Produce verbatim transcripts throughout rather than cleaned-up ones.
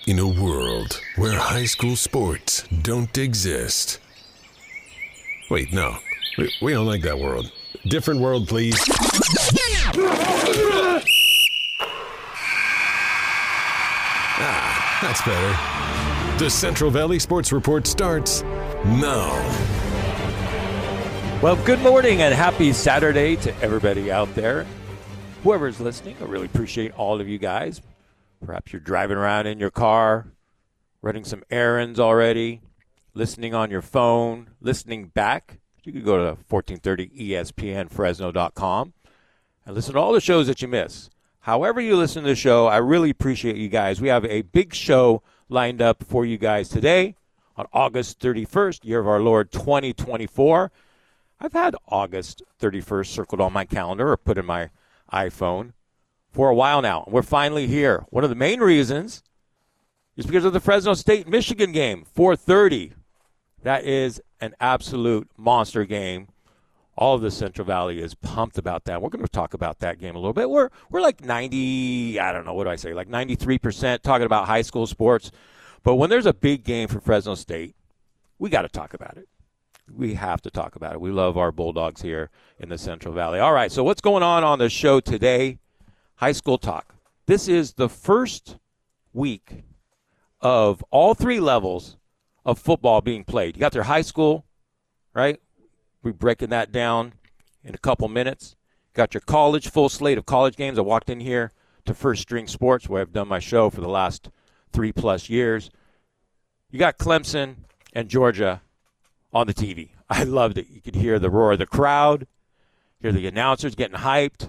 In a world where high school sports don't exist. Wait, no. We, we don't like that world. Different world, please. Ah, that's better. The Central Valley Sports Report starts now. Well, good morning and happy Saturday to everybody out there. Whoever's listening, I really appreciate all of you guys. Perhaps you're driving around in your car, running some errands already, listening on your phone, listening back. You could go to fourteen thirty E S P N Fresno dot com and listen to all the shows that you miss. However you listen to the show, I really appreciate you guys. We have a big show lined up for you guys today on August thirty-first, year of our Lord twenty twenty-four. I've had August thirty-first circled on my calendar or put in my iPhone for a while now. We're finally here. One of the main reasons is because of the Fresno State-Michigan game, four thirty. That is an absolute monster game. All of the Central Valley is pumped about that. We're going to talk about that game a little bit. We're we're like ninety, I don't know, what do I say, like ninety-three percent talking about high school sports. But when there's a big game for Fresno State, we got to talk about it. We have to talk about it. We love our Bulldogs here in the Central Valley. All right, so what's going on on the show today? High school talk. This is the first week of all three levels of football being played. You got their high school, right? We're breaking that down in a couple minutes. Got your college, full slate of college games. I walked in here to First String Sports, where I've done my show for the last three-plus years. You got Clemson and Georgia on the T V. I loved it. You could hear the roar of the crowd, hear the announcers getting hyped,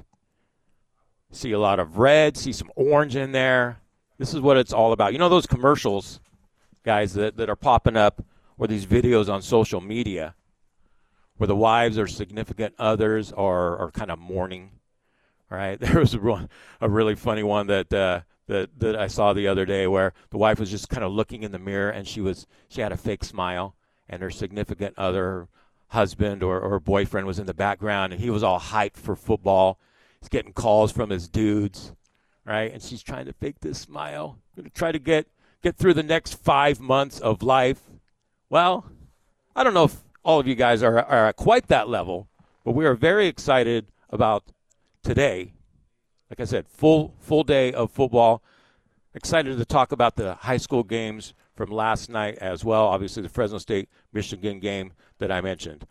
see a lot of red, see some orange in there. This is what it's all about. You know those commercials, guys, that, that are popping up, or these videos on social media where the wives or significant others are, are kind of mourning, all right? There was a, a really funny one that, uh, that that I saw the other day where the wife was just kind of looking in the mirror, and she was she had a fake smile, and her significant other, husband or, or boyfriend was in the background, and he was all hyped for football. He's getting calls from his dudes, right? And she's trying to fake this smile, going to try to get, get through the next five months of life. Well, I don't know if all of you guys are, are at quite that level, but we are very excited about today. Like I said, full full day of football. Excited to talk about the high school games from last night as well. Obviously, the Fresno State-Michigan game that I mentioned.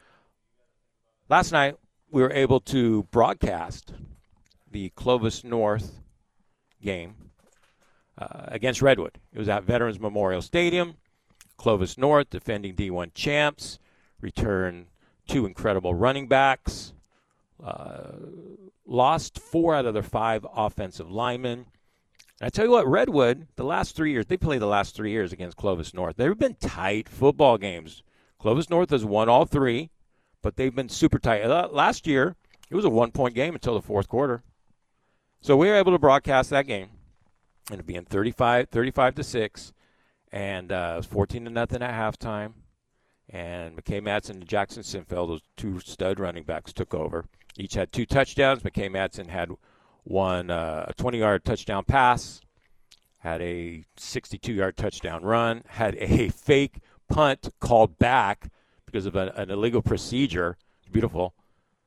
Last night, we were able to broadcast the Clovis North game uh, against Redwood. It was at Veterans Memorial Stadium. Clovis North, defending D one champs, returned two incredible running backs, uh, lost four out of their five offensive linemen. And I tell you what, Redwood, the last three years, they played the last three years against Clovis North. They've been tight football games. Clovis North has won all three, but they've been super tight. Last year, it was a one-point game until the fourth quarter. So we were able to broadcast that game, and it being thirty-five, thirty-five to six, and uh, it was fourteen to nothing at halftime. And McKay Madsen and Jackson Sinfeld, those two stud running backs, took over. Each had two touchdowns. McKay Madsen had one uh, a twenty-yard touchdown pass, had a sixty-two-yard touchdown run, had a fake punt called back because of a, an illegal procedure. Beautiful.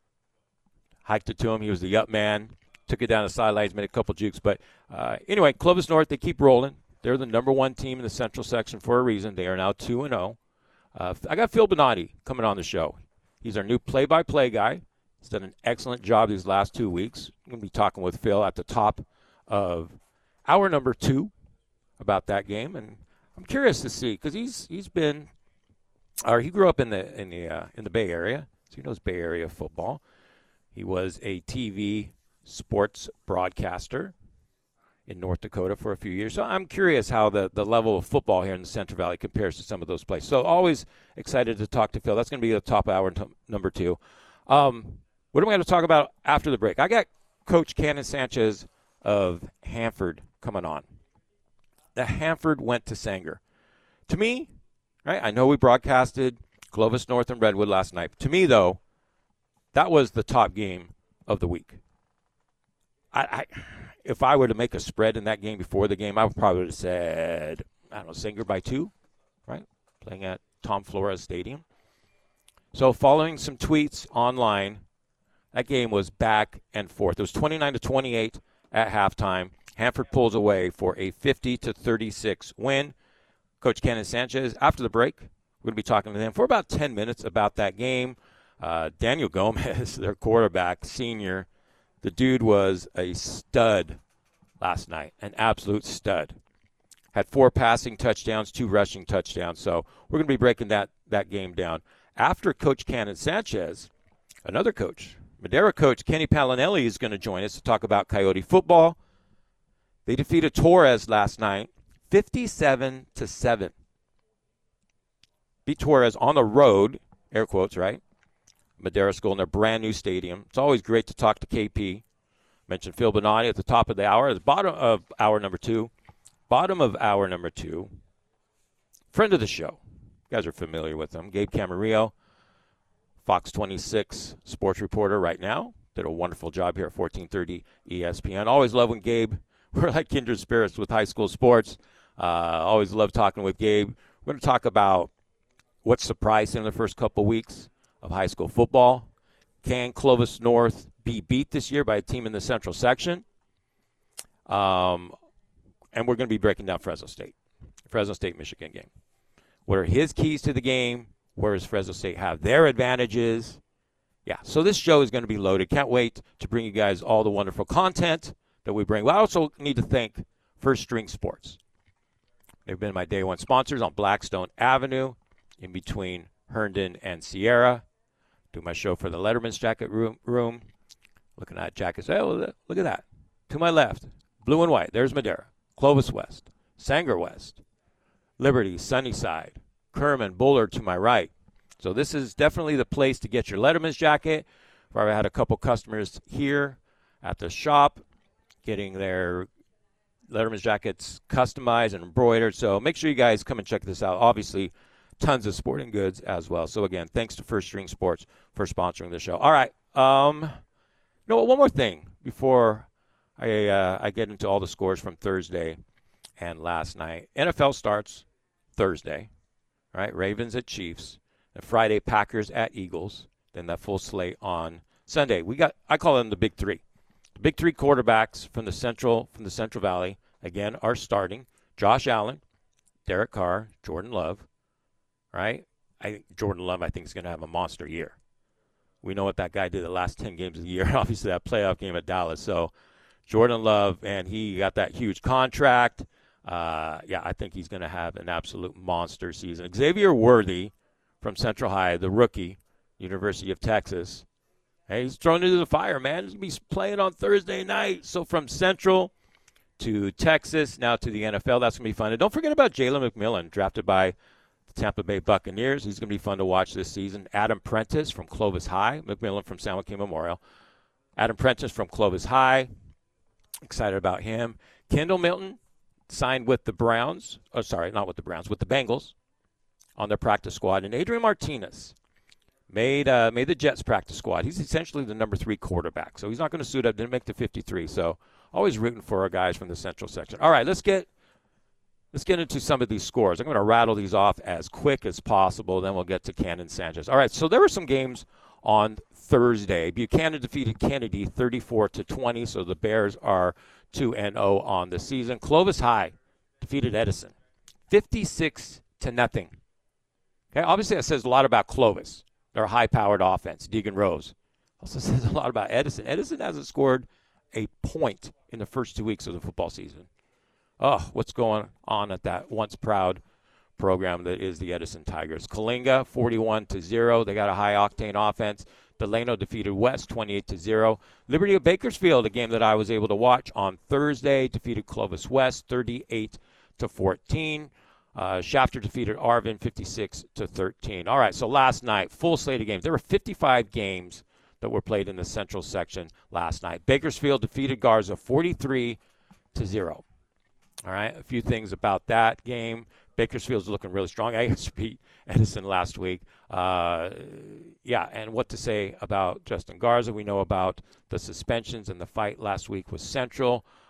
Hiked it to him. He was the up man. Took it down the sidelines, made a couple jukes. But uh, anyway, Clovis North, they keep rolling. They're the number one team in the Central section for a reason. They are now two and oh. Uh, I got Phil Bonatti coming on the show. He's our new play-by-play guy. He's done an excellent job these last two weeks. I'm going to be talking with Phil at the top of hour number two about that game. And I'm curious to see, because he's he's been, or he grew up in the in the uh, in the Bay Area, so he knows Bay Area football. He was a T V sports broadcaster in North Dakota for a few years. So I'm curious how the, the level of football here in the Central Valley compares to some of those places. So always excited to talk to Phil. That's going to be the top hour t- number two. Um, what am I going to talk about after the break? I got Coach Cannon Sanchez of Hanford coming on. The Hanford went to Sanger. To me, right, I know we broadcasted Clovis North and Redwood last night. To me, though, that was the top game of the week. I, I if I were to make a spread in that game before the game, I would probably have said, I don't know, Sanger by two, right? Playing at Tom Flores Stadium. So following some tweets online, that game was back and forth. It was twenty-nine to twenty-eight at halftime. Hanford pulls away for a fifty to thirty-six win. Coach Kenan Sanchez, after the break, we're going to be talking to them for about ten minutes about that game. Uh, Daniel Gomez, their quarterback, senior, the dude was a stud last night, an absolute stud. Had four passing touchdowns, two rushing touchdowns. So we're going to be breaking that, that game down. After Coach Kenan Sanchez, another coach, Madera coach Kenny Pallinelli, is going to join us to talk about Coyote football. They defeated Torres last night, fifty-seven to seven. Beat Torres on the road, air quotes, right? Madera School in their brand new stadium. It's always great to talk to K P. Mentioned Phil Bonatti at the top of the hour, at the bottom of hour number two. Bottom of hour number two. Friend of the show. You guys are familiar with him. Gabe Camarillo, Fox twenty-six sports reporter right now. Did a wonderful job here at fourteen thirty E S P N. Always love when Gabe, we're like kindred spirits with high school sports. Uh, always love talking with Gabe. We're going to talk about what surprised him in the first couple weeks of high school football. Can Clovis North be beat this year by a team in the Central Section? Um, and we're going to be breaking down Fresno State. Fresno State-Michigan game. What are his keys to the game? Where does Fresno State have their advantages? Yeah, so this show is going to be loaded. Can't wait to bring you guys all the wonderful content that we bring. Well, I also need to thank First String Sports. They've been my day one sponsors on Blackstone Avenue in between Herndon and Sierra. Do my show for the Letterman's Jacket room. room. Looking at jackets. Oh, look at that. To my left, blue and white. There's Madera, Clovis West, Sanger West, Liberty, Sunnyside, Kerman, Bullard to my right. So this is definitely the place to get your Letterman's jacket. I've already had a couple customers here at the shop getting their Letterman's jackets customized and embroidered. So make sure you guys come and check this out. Obviously, tons of sporting goods as well. So, again, thanks to First String Sports for sponsoring the show. All right. Um, you know what? One more thing before I, uh, I get into all the scores from Thursday and last night. N F L starts Thursday. All right, Ravens at Chiefs. And Friday, Packers at Eagles. Then that full slate on Sunday. We got, I call them the big three. The big three quarterbacks from the Central from the Central Valley, again, are starting. Josh Allen, Derek Carr, Jordan Love. Right? I think Jordan Love, I think, is going to have a monster year. We know what that guy did the last ten games of the year. Obviously, that playoff game at Dallas. So, Jordan Love, and he got that huge contract. Uh, yeah, I think he's going to have an absolute monster season. Xavier Worthy from Central High, the rookie, University of Texas. Hey, he's thrown into the fire, man. He's going to be playing on Thursday night. So, from Central to Texas, now to the N F L, that's going to be fun. And don't forget about Jalen McMillan, drafted by Tampa Bay Buccaneers. He's going to be fun to watch this season. Adam Prentice from Clovis High. McMillan from San Joaquin Memorial. Adam Prentice from Clovis High. Excited about him. Kendall Milton signed with the Browns. Oh, sorry, not with the Browns, with the Bengals on their practice squad. And Adrian Martinez made uh, made the Jets practice squad. He's essentially the number three quarterback. So he's not going to suit up. Didn't make the fifty-three. So always rooting for our guys from the Central section. All right, let's get Let's get into some of these scores. I'm going to rattle these off as quick as possible, then we'll get to Kenan Sanchez. All right, so there were some games on Thursday. Buchanan defeated Kennedy thirty-four to twenty, so the Bears are two and oh on the season. Clovis High defeated Edison fifty-six to nothing. Okay, obviously that says a lot about Clovis. They're a high-powered offense. Deegan Rose also says a lot about Edison. Edison hasn't scored a point in the first two weeks of the football season. Oh, what's going on at that once proud program that is the Edison Tigers. Kalinga, forty-one to zero. They got a high-octane offense. Delano defeated West, twenty-eight to zero. Liberty of Bakersfield, a game that I was able to watch on Thursday, defeated Clovis West, thirty-eight to fourteen. Uh, Shafter defeated Arvin, fifty-six to thirteen. All right, so last night, full slate of games. There were fifty-five games that were played in the Central section last night. Bakersfield defeated Garza, forty-three to zero. All right, a few things about that game. Bakersfield's looking really strong. I just beat Edison last week. Uh, yeah, and what to say about Justin Garza? We know about the suspensions and the fight last week with Central.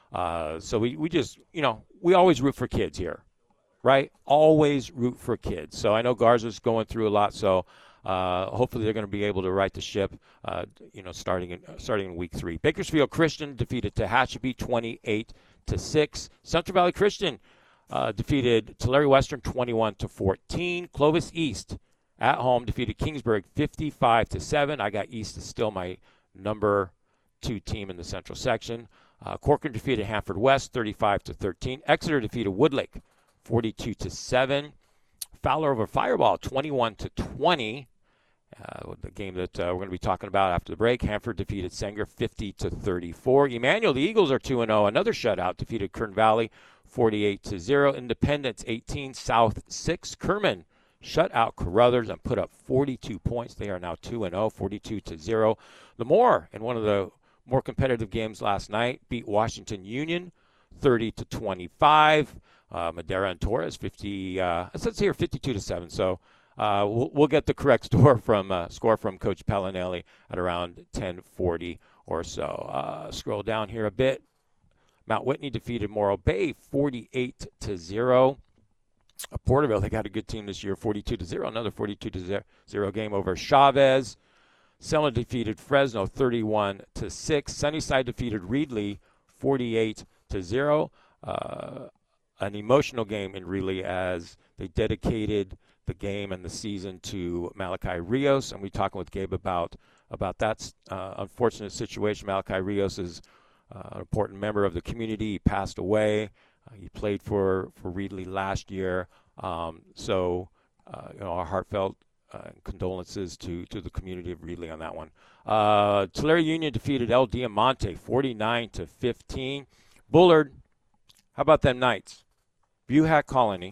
Uh, so we, we just, you know, we always root for kids here, right? Always root for kids. So I know Garza's going through a lot, so uh, hopefully they're going to be able to right the ship, uh, you know, starting in starting in week three. Bakersfield Christian defeated Tehachapi twenty-eight to six. Central Valley Christian uh, defeated Tulare Western twenty-one to fourteen. Clovis East at home defeated Kingsburg fifty-five to seven. I got East is still my number two team in the Central section. Uh, Corcoran defeated Hanford West thirty-five to thirteen. Exeter defeated Woodlake forty-two to seven. Fowler over Fireball twenty-one to twenty. Uh, the game that uh, we're going to be talking about after the break. Hanford defeated Sanger fifty to thirty-four. Emmanuel, the Eagles are two and oh. Another shutout defeated Kern Valley forty-eight to zero. Independence eighteen, South six. Kerman shut out Carruthers and put up forty-two points. They are now two and oh, forty-two to zero. Lemoore, in one of the more competitive games last night, beat Washington Union thirty to twenty-five. Uh, Madera and Torres fifty. Uh, it says here fifty-two to seven. So uh, we'll, we'll get the correct score from uh, score from Coach Pellinelli at around ten forty or so. Uh, scroll down here a bit. Mount Whitney defeated Morro Bay forty-eight to zero. Uh, Porterville, they got a good team this year, forty-two to zero. Another forty-two to zero game over Chavez. Selma defeated Fresno thirty-one to six. Sunnyside defeated Reedley forty-eight to zero. Uh, an emotional game in Reedley as they dedicated the game and the season to Malachi Rios, and we talking with Gabe about about that uh, unfortunate situation. Malachi Rios is uh, an important member of the community. He passed away. Uh, he played for for Reedley last year, um, so uh, you know, our heartfelt Uh, condolences to, to the community of Reedley on that one. Uh, Tulare Union defeated El Diamante forty-nine to fifteen. Bullard, how about them Knights? Buhack Colony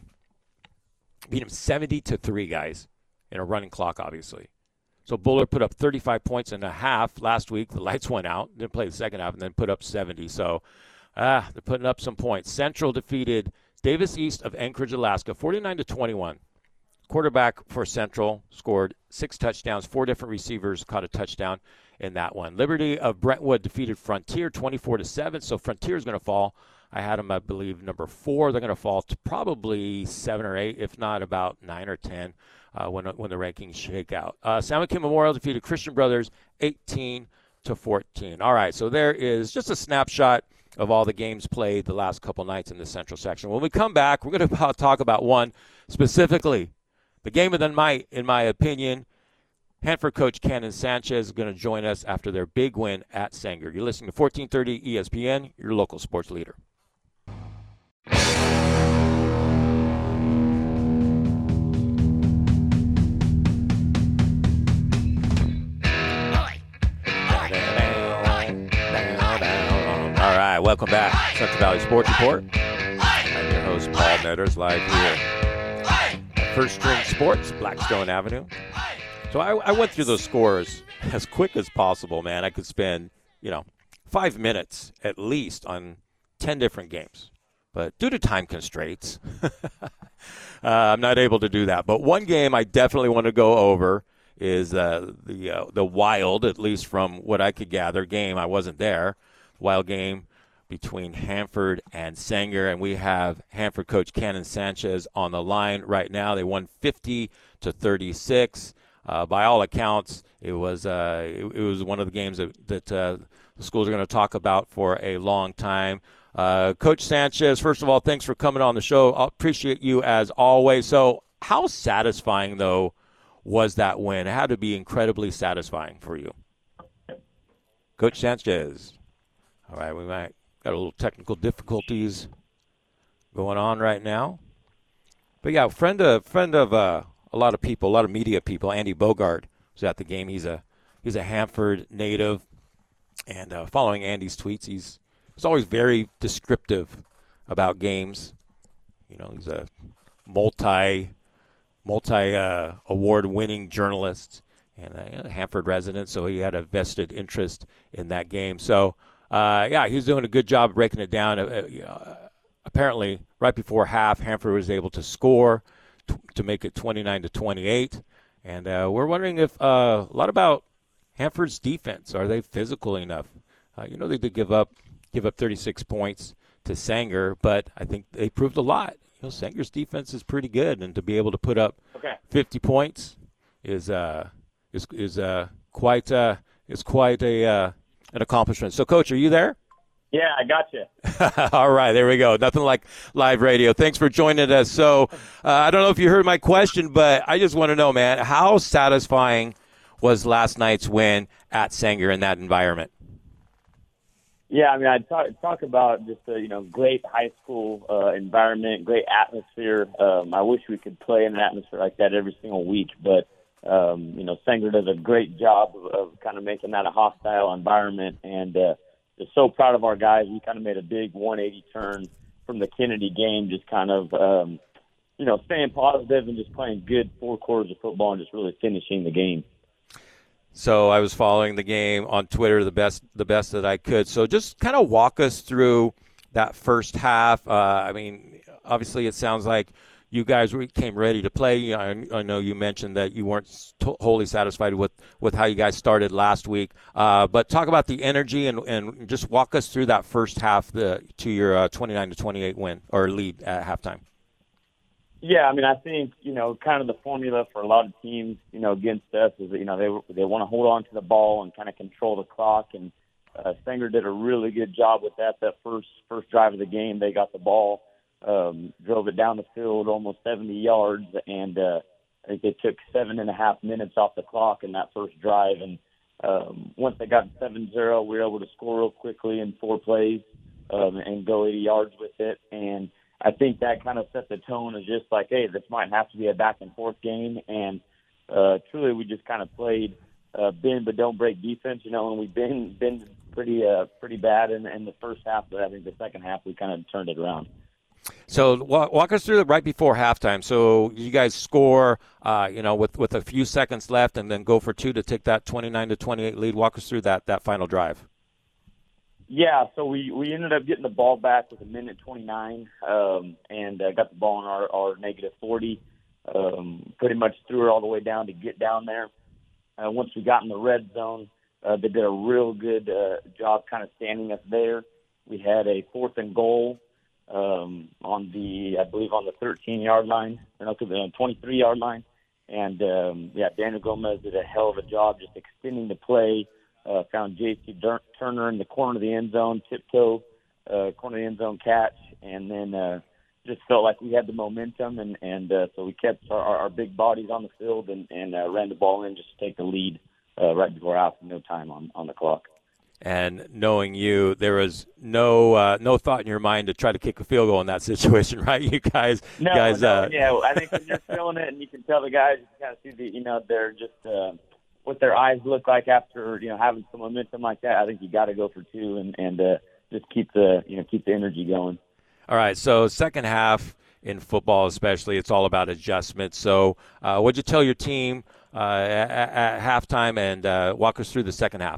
beat them seventy to three, guys, in a running clock, obviously. So Bullard put up thirty-five points and a half last week. The lights went out, didn't play the second half, and then put up seventy. So ah, they're putting up some points. Central defeated Davis East of Anchorage, Alaska, forty-nine to twenty-one. Quarterback for Central scored six touchdowns. Four different receivers caught a touchdown in that one. Liberty of Brentwood defeated Frontier twenty-four to seven. So Frontier is going to fall. I had them, I believe, number four. They're going to fall to probably seven or eight, if not about nine or ten, uh, when when the rankings shake out. Uh, San Joaquin Memorial defeated Christian Brothers eighteen to fourteen. All right, so there is just a snapshot of all the games played the last couple nights in the Central section. When we come back, we're going to talk about one specifically. The game of the night, in my opinion. Hanford coach Cannon Sanchez is going to join us after their big win at Sanger. You're listening to fourteen thirty E S P N, your local sports leader. All right, welcome back. Central Valley Sports Report. I'm your host, Paul Netters, live here. First String Sports, Blackstone Avenue. So I, I went through those scores as quick as possible, man. I could spend, you know, five minutes at least on ten different games. But due to time constraints, uh, I'm not able to do that. But one game I definitely want to go over is uh, the uh, the Wild, at least from what I could gather, game. I wasn't there. Wild game between Hanford and Sanger, and we have Hanford coach Cannon Sanchez on the line right now. They won fifty to thirty-six. Uh, by all accounts, it was uh, it, it was one of the games that, that uh, the schools are going to talk about for a long time. Uh, Coach Sanchez, first of all, thanks for coming on the show. I appreciate you as always. So how satisfying, though, was that win? It had to be incredibly satisfying for you. Coach Sanchez. All right, we might got a little technical difficulties going on right now. But, yeah, friend of, friend of uh, a lot of people, a lot of media people, Andy Bogart was at the game. He's a he's a Hanford native. And uh, following Andy's tweets, he's, he's always very descriptive about games. You know, he's a multi, multi uh, award-winning journalist and a Hanford resident, so he had a vested interest in that game. So, Uh, yeah, he was doing a good job breaking it down. Uh, uh, apparently, right before half, Hanford was able to score t- to make it twenty-nine to twenty-eight. And uh, we're wondering if uh, a lot about Hanford's defense. Are they physical enough? Uh, you know, they did give up give up thirty-six points to Sanger, but I think they proved a lot. You know, Sanger's defense is pretty good, and to be able to put up okay. fifty points is uh is is uh quite uh is quite a uh, an accomplishment. So, Coach, are you there? Yeah, I got you. All right, there we go. Nothing like live radio. Thanks for joining us. So, uh, I don't know if you heard my question, but I just want to know, man, how satisfying was last night's win at Sanger in that environment? Yeah, I mean, I talk talk about just a you know great high school uh, environment, great atmosphere. Um, I wish we could play in an atmosphere like that every single week, but um, you know, Sanger does a great job of, of kind of making that a hostile environment, and uh, just so proud of our guys. We kind of made a big one eighty turn from the Kennedy game, just kind of um, you know staying positive and just playing good four quarters of football and just really finishing the game. So I was following the game on Twitter the best the best that I could. So just kind of walk us through that first half. Uh, I mean, obviously it sounds like you guys came ready to play. I, I know you mentioned that you weren't to- wholly satisfied with, with how you guys started last week. Uh, but talk about the energy and, and just walk us through that first half the, to your uh, twenty-nine to twenty-eight win or lead at halftime. Yeah, I mean, I think, you know, kind of the formula for a lot of teams, you know, against us is that, you know, they they want to hold on to the ball and kind of control the clock. And uh, Sanger did a really good job with that. That first first drive of the game, they got the ball, um, drove it down the field almost seventy yards, and uh, I think they took seven and a half minutes off the clock in that first drive. And um, once they got seven zero, we were able to score real quickly in four plays um, and go eighty yards with it. And I think that kind of set the tone as just like, hey, this might have to be a back-and-forth game. And uh, truly we just kind of played uh, bend but don't break defense, you know, and we've been, been pretty uh, pretty bad in, in the first half, but I think the second half we kind of turned it around. So walk, walk us through it right before halftime. So you guys score, uh, you know, with, with a few seconds left and then go for two to take that twenty-nine to twenty-eight lead. Walk us through that, that final drive. Yeah, so we, we ended up getting the ball back with a minute twenty-nine um, and uh, got the ball in our, our negative forty. Um, pretty much threw it all the way down to get down there. Uh, once we got in the red zone, uh, they did a real good uh, job kind of standing us there. We had a fourth and goal um, on the, I believe, on the thirteen-yard line, or no, the twenty-three-yard line. And, um, yeah, Daniel Gomez did a hell of a job just extending the play. Uh, found J C Turner in the corner of the end zone, tiptoe, uh, corner of the end zone catch, and then uh, just felt like we had the momentum, and, and uh, so we kept our, our big bodies on the field and, and uh, ran the ball in just to take the lead uh, right before half, no time on, on the clock. And knowing you, there was no uh, no thought in your mind to try to kick a field goal in that situation, right? You guys, no, guys, no, uh, yeah. I think when you're feeling it, and you can tell the guys, you kind of see the, you know, they're just. Uh, what their eyes look like after, you know, having some momentum like that. I think you got to go for two and, and uh, just keep the, you know, keep the energy going. All right. So second half in football, especially, it's all about adjustment. So uh, what'd you tell your team uh, at, at halftime, and uh, walk us through the second half?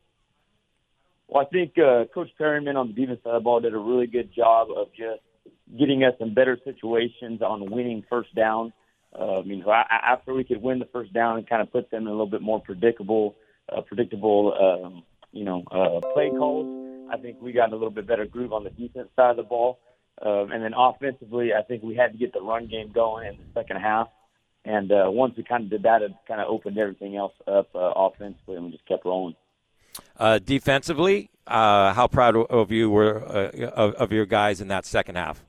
Well, I think uh, Coach Perryman on the defense side of the ball did a really good job of just getting us in better situations on winning first down. Uh, I mean, after we could win the first down and kind of put them in a little bit more predictable, uh, predictable, um, you know, uh, play calls, I think we got a little bit better groove on the defense side of the ball. Um, and then offensively, I think we had to get the run game going in the second half. And uh, once we kind of did that, it kind of opened everything else up uh, offensively, and we just kept rolling. Uh, defensively, uh, how proud of you were uh, of, of your guys in that second half?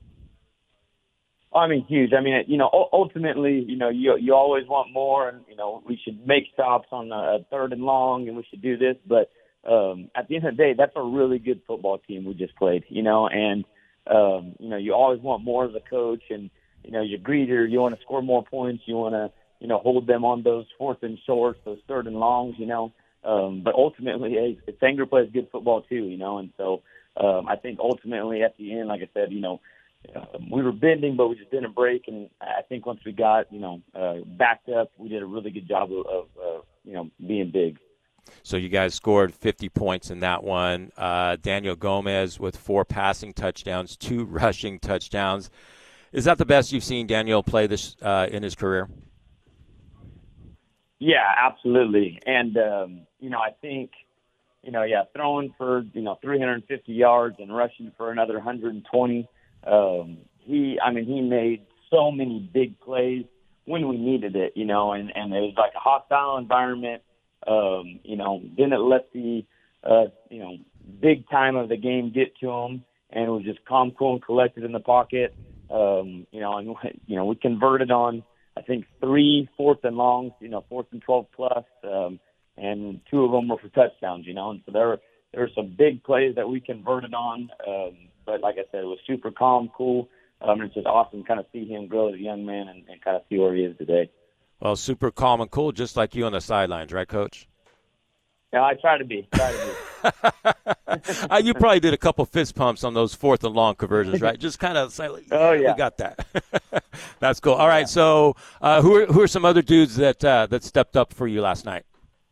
I mean, huge. I mean, you know, ultimately, you know, you you always want more, and you know, we should make stops on a third and long, and we should do this. But um, at the end of the day, that's a really good football team we just played. You know, and um, you know, you always want more as a coach, and you know, you're greedier. You want to score more points. You want to, you know, hold them on those fourth and shorts, those third and longs. You know, um, but ultimately, hey, Sanger plays good football too. You know, and so um, I think ultimately at the end, like I said, you know. Um, we were bending, but we just didn't break. And I think once we got, you know, uh, backed up, we did a really good job of, of uh, you know, being big. So you guys scored fifty points in that one. Uh, Daniel Gomez with four passing touchdowns, two rushing touchdowns. Is that the best you've seen Daniel play this uh, in his career? Yeah, absolutely. And, um, you know, I think you know, yeah, throwing for, you know, three hundred fifty yards and rushing for another one hundred twenty. Um, he, I mean, he made so many big plays when we needed it, you know, and, and it was like a hostile environment. Um, you know, didn't let the, uh, you know, big time of the game get to him, and it was just calm, cool, and collected in the pocket. Um, you know, and, you know, we converted on, I think, three fourth and longs, you know, fourth and twelve plus, um, and two of them were for touchdowns, you know, and so there were, there were some big plays that we converted on. Um, but like I said, it was super calm, cool. Um, it's just awesome to kind of see him grow as a young man and, and kind of see where he is today. Well, super calm and cool, just like you on the sidelines, right, Coach? Yeah, I try to be. Try to be. You probably did a couple fist pumps on those fourth and long conversions, right? Just kind of say, yeah, oh, yeah. We got that. That's cool. All right, yeah. so uh, who, are, who are some other dudes that uh, that stepped up for you last night?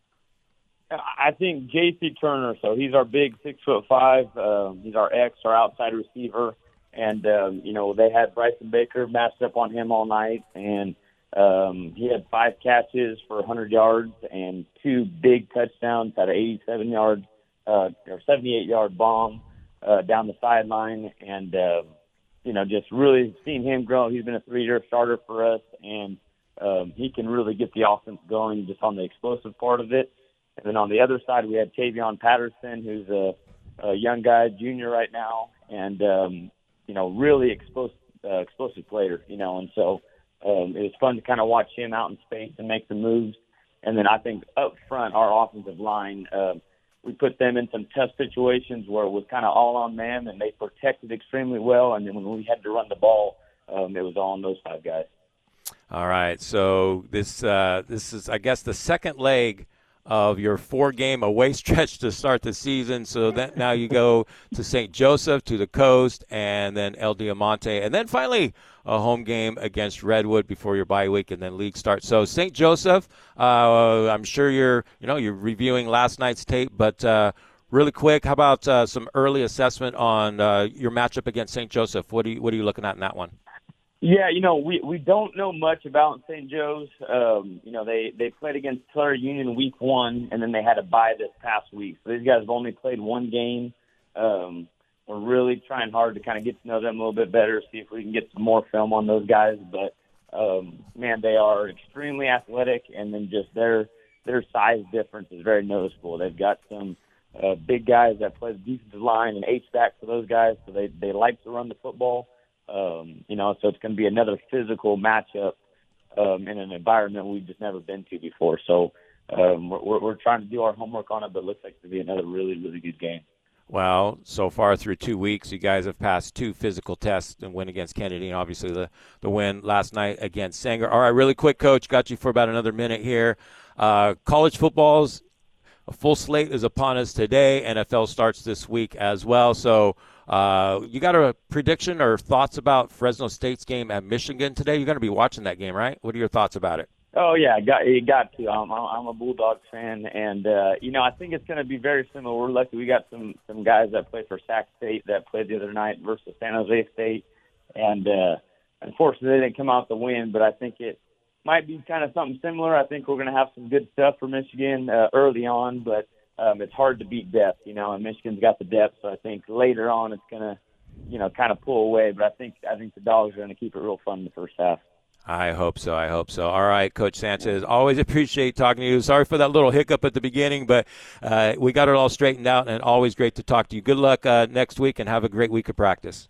I think J C Turner. So he's our big six foot five. Um, he's our X, our outside receiver. And, um, you know, they had Bryson Baker matched up on him all night. And um, he had five catches for one hundred yards and two big touchdowns, had an eighty-seven yard uh, or seventy-eight yard bomb uh, down the sideline. And, uh, you know, just really seeing him grow. He's been a three-year starter for us. And um, he can really get the offense going just on the explosive part of it. And then on the other side, we had Tavion Patterson, who's a, a young guy, junior right now, and, um, you know, really explosive, uh, explosive player, you know. And so um, it was fun to kind of watch him out in space and make some moves. And then I think up front, our offensive line, uh, we put them in some tough situations where it was kind of all on them, and they protected extremely well. And then when we had to run the ball, um, it was all on those five guys. All right, so this uh, this is, I guess, the second leg of your four-game away stretch to start the season. So that now you go to Saint Joseph, to the Coast, and then El Diamante, and then finally a home game against Redwood before your bye week, and then league starts. So Saint Joseph, uh, I'm sure you're you know you're reviewing last night's tape, but uh, really quick, how about uh, some early assessment on uh, your matchup against Saint Joseph? What are you what are you looking at in that one? Yeah, you know, we, we don't know much about Saint Joe's. Um, you know, they, they played against Tulare Union week one, and then they had a bye this past week. So these guys have only played one game. Um, we're really trying hard to kind of get to know them a little bit better, see if we can get some more film on those guys. But, um, man, they are extremely athletic, and then just their their size difference is very noticeable. They've got some uh, big guys that play the defensive line and H-back for those guys, so they, they like to run the football. Um, you know, so it's going to be another physical matchup um, in an environment we've just never been to before. So um, we're, we're trying to do our homework on it, but it looks like it's going to be another really, really good game. Well, so far through two weeks, you guys have passed two physical tests and win against Kennedy, and obviously the, the win last night against Sanger. All right, really quick, Coach, got you for about another minute here. Uh, college football's a full slate is upon us today. N F L starts this week as well. So uh, you got a prediction or thoughts about Fresno State's game at Michigan today? You're going to be watching that game, right? What are your thoughts about it? Oh, yeah, got, you got to. I'm, I'm a Bulldogs fan, and, uh, you know, I think it's going to be very similar. We're lucky we got some, some guys that play for Sac State that played the other night versus San Jose State, and uh, unfortunately they didn't come out the win, but I think it might be kind of something similar. I think we're going to have some good stuff for Michigan uh, early on, but um, it's hard to beat depth, you know, and Michigan's got the depth, so I think later on it's going to, you know, kind of pull away, but I think I think the Dogs are going to keep it real fun in the first half. I hope so. I hope so. All right, Coach Sanchez, always appreciate talking to you. Sorry for that little hiccup at the beginning, but uh, we got it all straightened out, and always great to talk to you. Good luck uh, next week, and have a great week of practice.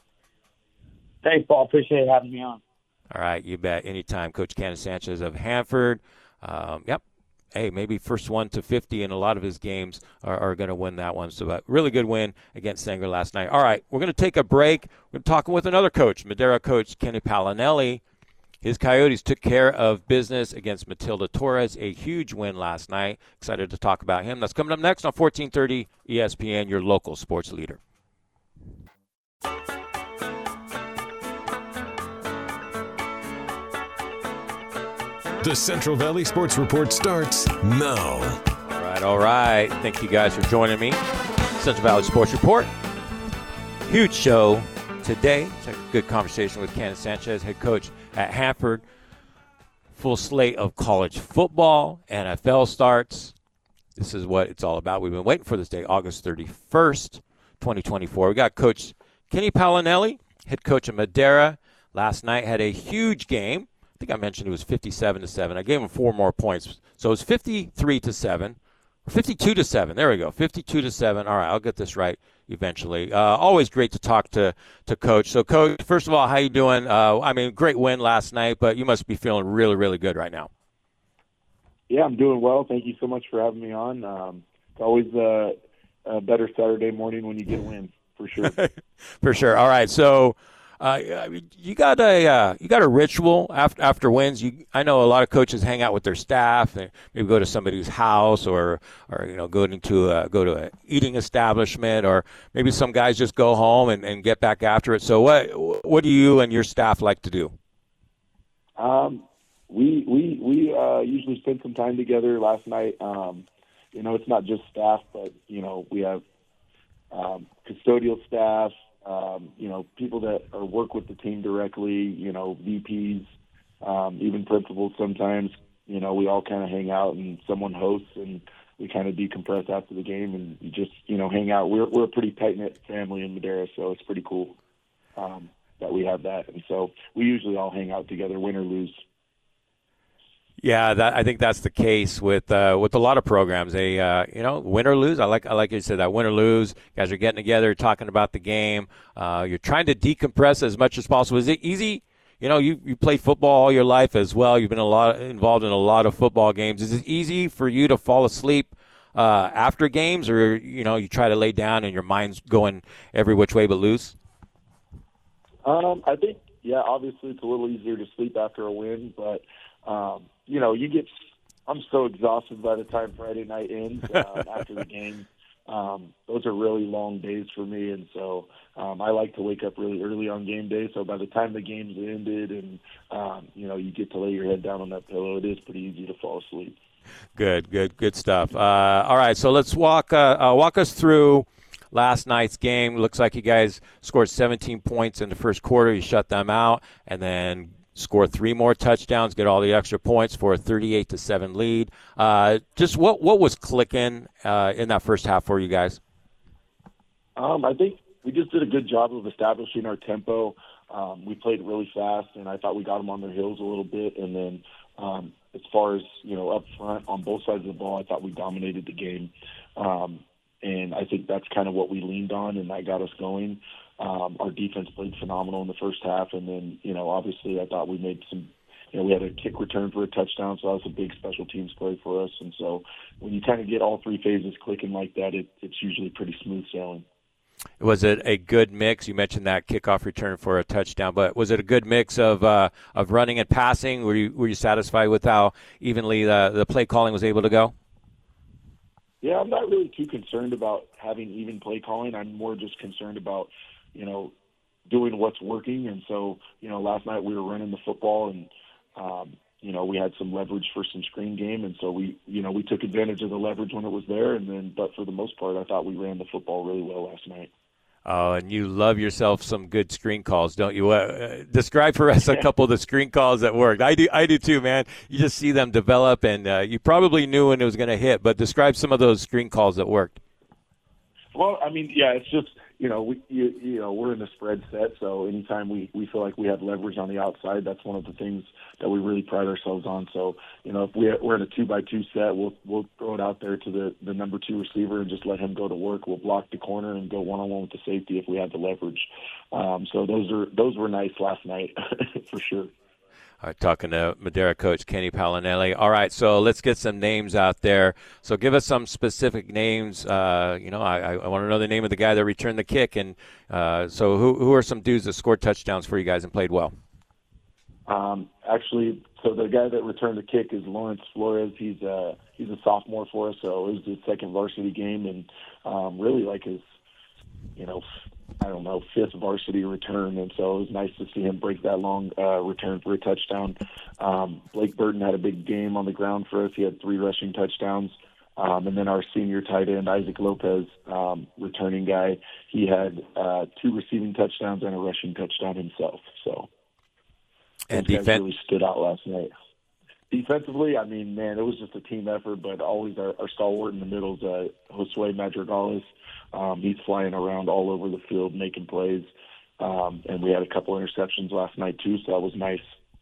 Thanks, Paul. Appreciate having me on. All right, you bet. Anytime. Coach Ken Sanchez of Hanford. Um, yep. Hey, maybe first one to fifty in a lot of his games are, are going to win that one. So a really good win against Sanger last night. All right, we're going to take a break. We're talking with another coach, Madera coach Kenny Palinelli. His Coyotes took care of business against Matilda Torres, a huge win last night. Excited to talk about him. That's coming up next on fourteen thirty E S P N, your local sports leader. The Central Valley Sports Report starts now. All right, all right. Thank you guys for joining me. Central Valley Sports Report. Huge show today. It's a good conversation with Ken Sanchez, head coach at Hanford. Full slate of college football, N F L starts. This is what it's all about. We've been waiting for this day, August thirty-first, twenty twenty-four. We got Coach Kenny Pallinelli, head coach of Madera. Last night had a huge game. I think I mentioned it was fifty-seven to seven. I gave him four more points. So it was fifty-three to seven. fifty-two to seven. There we go. fifty-two to seven. All right, I'll get this right eventually. Uh, always great to talk to, to Coach. So, Coach, first of all, how you doing? Uh, I mean, great win last night, but you must be feeling really, really good right now. Yeah, I'm doing well. Thank you so much for having me on. Um, it's always uh, a better Saturday morning when you get a win, for sure. For sure. All right, so uh, you got a uh, you got a ritual after after wins. You, I know a lot of coaches hang out with their staff, and maybe go to somebody's house, or or you know go into a, go to an eating establishment, or maybe some guys just go home and, and get back after it. So what what do you and your staff like to do? Um. We we we uh, usually spend some time together. Last night, um, you know, it's not just staff, but you know, we have um, custodial staff, um, you know, people that are work with the team directly. You know, V Ps, um, even principals. Sometimes, you know, we all kind of hang out and someone hosts, and we kind of decompress after the game and we just you know hang out. We're we're a pretty tight knit family in Madera, so it's pretty cool um, that we have that. And so we usually all hang out together, win or lose. Yeah, that, I think that's the case with uh, with a lot of programs. They, uh, you know, win or lose. I like I like you said that win or lose. You guys are getting together, talking about the game. Uh, you're trying to decompress as much as possible. Is it easy? You know, you you played football all your life as well. You've been a lot involved in a lot of football games. Is it easy for you to fall asleep uh, after games, or you know, you try to lay down and your mind's going every which way but loose? Um, I think yeah, obviously it's a little easier to sleep after a win, but. Um, you know, you get. I'm so exhausted by the time Friday night ends um, after the game. Um, those are really long days for me, and so um, I like to wake up really early on game day. So by the time the game's ended, and um, you know, you get to lay your head down on that pillow, it is pretty easy to fall asleep. Good, good, good stuff. Uh, all right, so let's walk uh, uh, walk us through last night's game. Looks like you guys scored seventeen points in the first quarter. You shut them out, and then score three more touchdowns, get all the extra points for a thirty-eight to seven lead. Uh, just what what was clicking uh, in that first half for you guys? Um, I think we just did a good job of establishing our tempo. Um, we played really fast, and I thought we got them on their heels a little bit. And then um, as far as, you know, up front on both sides of the ball, I thought we dominated the game. Um, and I think that's kind of what we leaned on, and that got us going. Um, our defense played phenomenal in the first half, and then, you know, obviously I thought we made some, you know, we had a kick return for a touchdown, so that was a big special teams play for us. And so when you kind of get all three phases clicking like that, it, it's usually pretty smooth sailing. Was it a good mix? You mentioned that kickoff return for a touchdown, but was it a good mix of uh, of running and passing? Were you were you satisfied with how evenly the, the play calling was able to go? Yeah, I'm not really too concerned about having even play calling. I'm more just concerned about, you know, doing what's working. And so, you know, last night we were running the football, and, um, you know, we had some leverage for some screen game. And so we, you know, we took advantage of the leverage when it was there. And then, but for the most part, I thought we ran the football really well last night. Oh, and you love yourself some good screen calls, don't you? Uh, describe for us a couple of the screen calls that worked. I do, I do too, man. You just see them develop, and uh, you probably knew when it was going to hit. But describe some of those screen calls that worked. Well, I mean, yeah, it's just, you know, we you, you know we're in the spread set, so anytime we, we feel like we have leverage on the outside, that's one of the things that we really pride ourselves on. So, you know, if we we're in a two by two set, we'll we'll throw it out there to the, the number two receiver and just let him go to work. We'll block the corner and go one on one with the safety if we have the leverage. Um, so those are those were nice last night for sure. All right, talking to Madera coach Kenny Pallinelli. All right, so let's get some names out there. So give us some specific names. Uh, you know, I, I want to know the name of the guy that returned the kick. And uh, so who who are some dudes that scored touchdowns for you guys and played well? Um, actually, so the guy that returned the kick is Lawrence Flores. He's a, he's a sophomore for us, so it was his second varsity game, and um, really like his, you know, I don't know, fifth varsity return, and so it was nice to see him break that long uh, return for a touchdown. Um, Blake Burton had a big game on the ground for us. He had three rushing touchdowns. Um, and then our senior tight end, Isaac Lopez, um, returning guy, he had uh, two receiving touchdowns and a rushing touchdown himself. So and those guys defense really stood out last night. Defensively, I mean, man, it was just a team effort, but always our, our stalwart in the middle is uh, Josue Madrigales. Um, he's flying around all over the field making plays, um, and we had a couple interceptions last night too, so that was nice.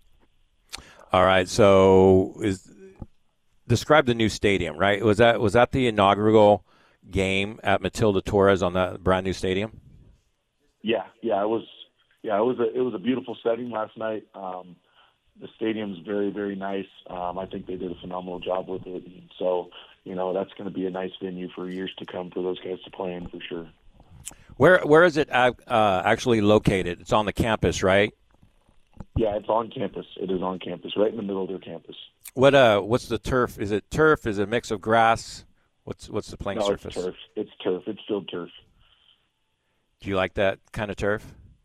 All right, so is describe the new stadium, right? Was that was that the inaugural game at Matilda Torres on that brand new stadium? Yeah, yeah, it was. Yeah, it was a it was a beautiful setting last night. Um, The stadium's very, very nice. Um, I think they did a phenomenal job with it. And so, you know, that's going to be a nice venue for years to come for those guys to play in for sure. Where Where is it uh, actually located? It's on the campus, right? Yeah, it's on campus. It is on campus, right in the middle of their campus. What uh? What's the turf? Is it turf? Is it a mix of grass? What's What's the playing no, surface? It's turf. It's turf. It's field turf. Do you like that kind of turf?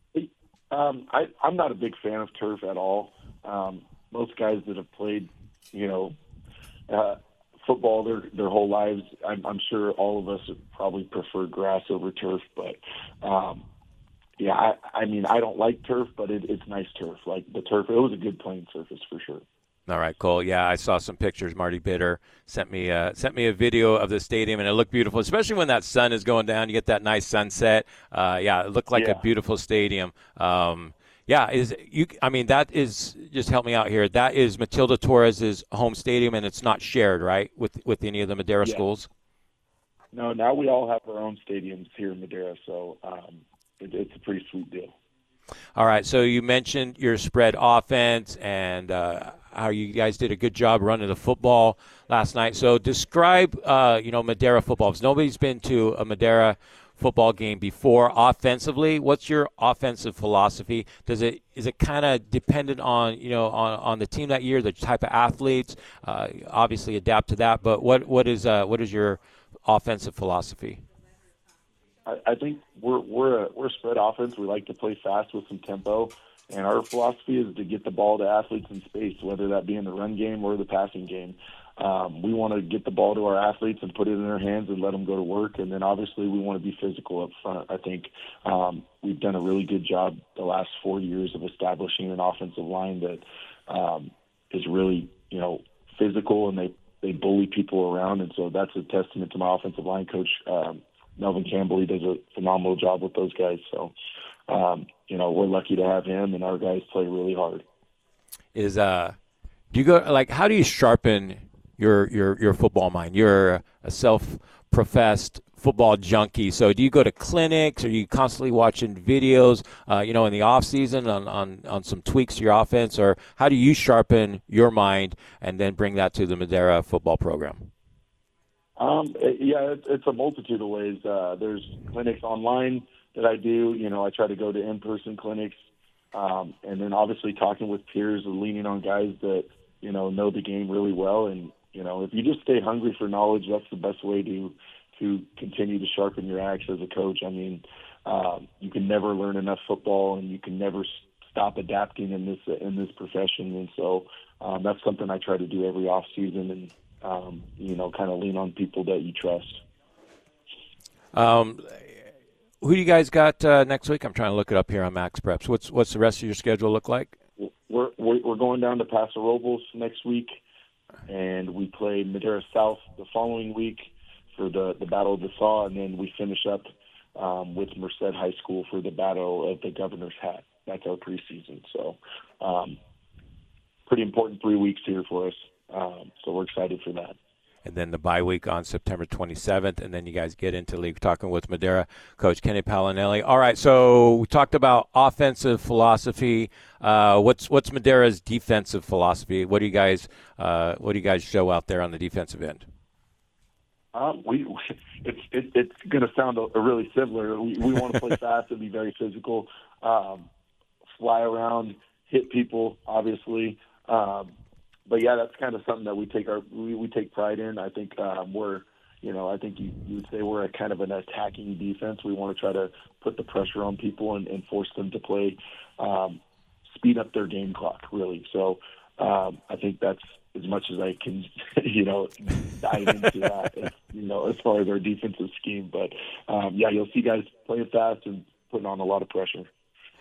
Um, I, I'm not a big fan of turf at all. Um, most guys that have played, you know, uh, football their their whole lives, I'm, I'm sure all of us would probably prefer grass over turf. But um, yeah, I, I mean, I don't like turf, but it, it's nice turf. Like the turf, it was a good playing surface for sure. All right, cool. Yeah, I saw some pictures. Marty Bitter sent me uh, sent me a video of the stadium, and it looked beautiful, especially when that sun is going down. You get that nice sunset. Uh, yeah, it looked like yeah. a beautiful stadium. Um, yeah, is you? I mean, that is just help me out here. That is Matilda Torres' home stadium, and it's not shared, right, with with any of the Madera yeah. schools. No, now we all have our own stadiums here in Madera, so um, it, it's a pretty sweet deal. All right, so you mentioned your spread offense and uh, how you guys did a good job running the football last night. So describe, uh, you know, Madera football. If nobody's been to a Madera football game before, offensively, what's your offensive philosophy? Does it is it kind of dependent on, you know, on, on the team that year, the type of athletes? Uh, obviously, adapt to that. But what what is uh, what is your offensive philosophy? I, I think we're we're a, we're a spread offense. We like to play fast with some tempo, and our philosophy is to get the ball to athletes in space, whether that be in the run game or the passing game. Um, we want to get the ball to our athletes and put it in their hands and let them go to work. And then obviously we want to be physical up front. I think um, we've done a really good job the last four years of establishing an offensive line that um, is really, you know, physical, and they, they bully people around. And so that's a testament to my offensive line coach, um, Melvin Campbell. He does a phenomenal job with those guys. So, um, you know, we're lucky to have him, and our guys play really hard. Is uh, do you go like how do you sharpen your your your football mind? You're a self-professed football junkie. So do you go to clinics? Are you constantly watching videos, uh, you know, in the off season on, on, on some tweaks to your offense, or how do you sharpen your mind and then bring that to the Madera football program? Um, yeah, it's, it's a multitude of ways. Uh, there's clinics online that I do. You know, I try to go to in-person clinics, um, and then obviously talking with peers and leaning on guys that, you know, know the game really well. And, you know, if you just stay hungry for knowledge, that's the best way to to continue to sharpen your axe as a coach. I mean, um, you can never learn enough football, and you can never stop adapting in this in this profession. And so um, that's something I try to do every off season, and Um, you know, kind of lean on people that you trust. Um, who do you guys got uh, next week? I'm trying to look it up here on Max Preps. What's what's the rest of your schedule look like? We're we're going down to Paso Robles next week, and we play Madera South the following week for the, the Battle of the Saw, and then we finish up um, with Merced High School for the Battle of the Governor's Hat. That's our preseason. So um, pretty important three weeks here for us. Um, so we're excited for that. And then the bye week on September twenty-seventh, and then you guys get into league talking with Madera coach Kenny Palinelli. All right, so we talked about offensive philosophy. Uh, what's what's Madera's defensive philosophy? What do you guys uh, what do you guys show out there on the defensive end? Um, we it's it, it's going to sound a, a really similar. We, we want to play fast and be very physical, um, fly around, hit people, obviously. Um, But yeah, that's kind of something that we take our we, we take pride in. I think um, we're, you know, I think you, you would say we're a kind of an attacking defense. We want to try to put the pressure on people and, and force them to play, um, speed up their game clock, really. So um, I think that's as much as I can, you know, dive into that, as, you know, as far as our defensive scheme. But um, yeah, you'll see guys playing fast and putting on a lot of pressure.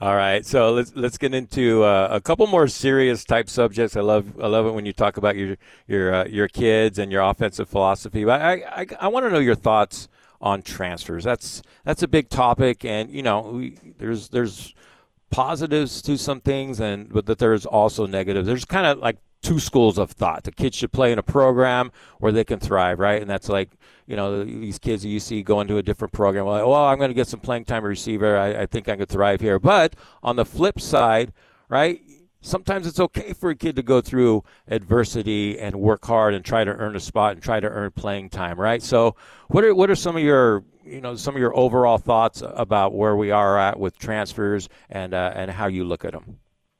All right, so let's let's get into uh, a couple more serious type subjects. I love I love it when you talk about your your uh, your kids and your offensive philosophy. But I I, I want to know your thoughts on transfers. That's that's a big topic, and you know we, there's there's positives to some things, and but that there's also negatives. There's kind of like two schools of thought. The kids should play in a program where they can thrive, right? And that's like, you know, these kids you see go into a different program. Like, well, I'm going to get some playing time receiver. I, I think I could thrive here. But on the flip side, right, sometimes it's okay for a kid to go through adversity and work hard and try to earn a spot and try to earn playing time, right? So what are what are some of your, you know, some of your overall thoughts about where we are at with transfers and uh, and how you look at them?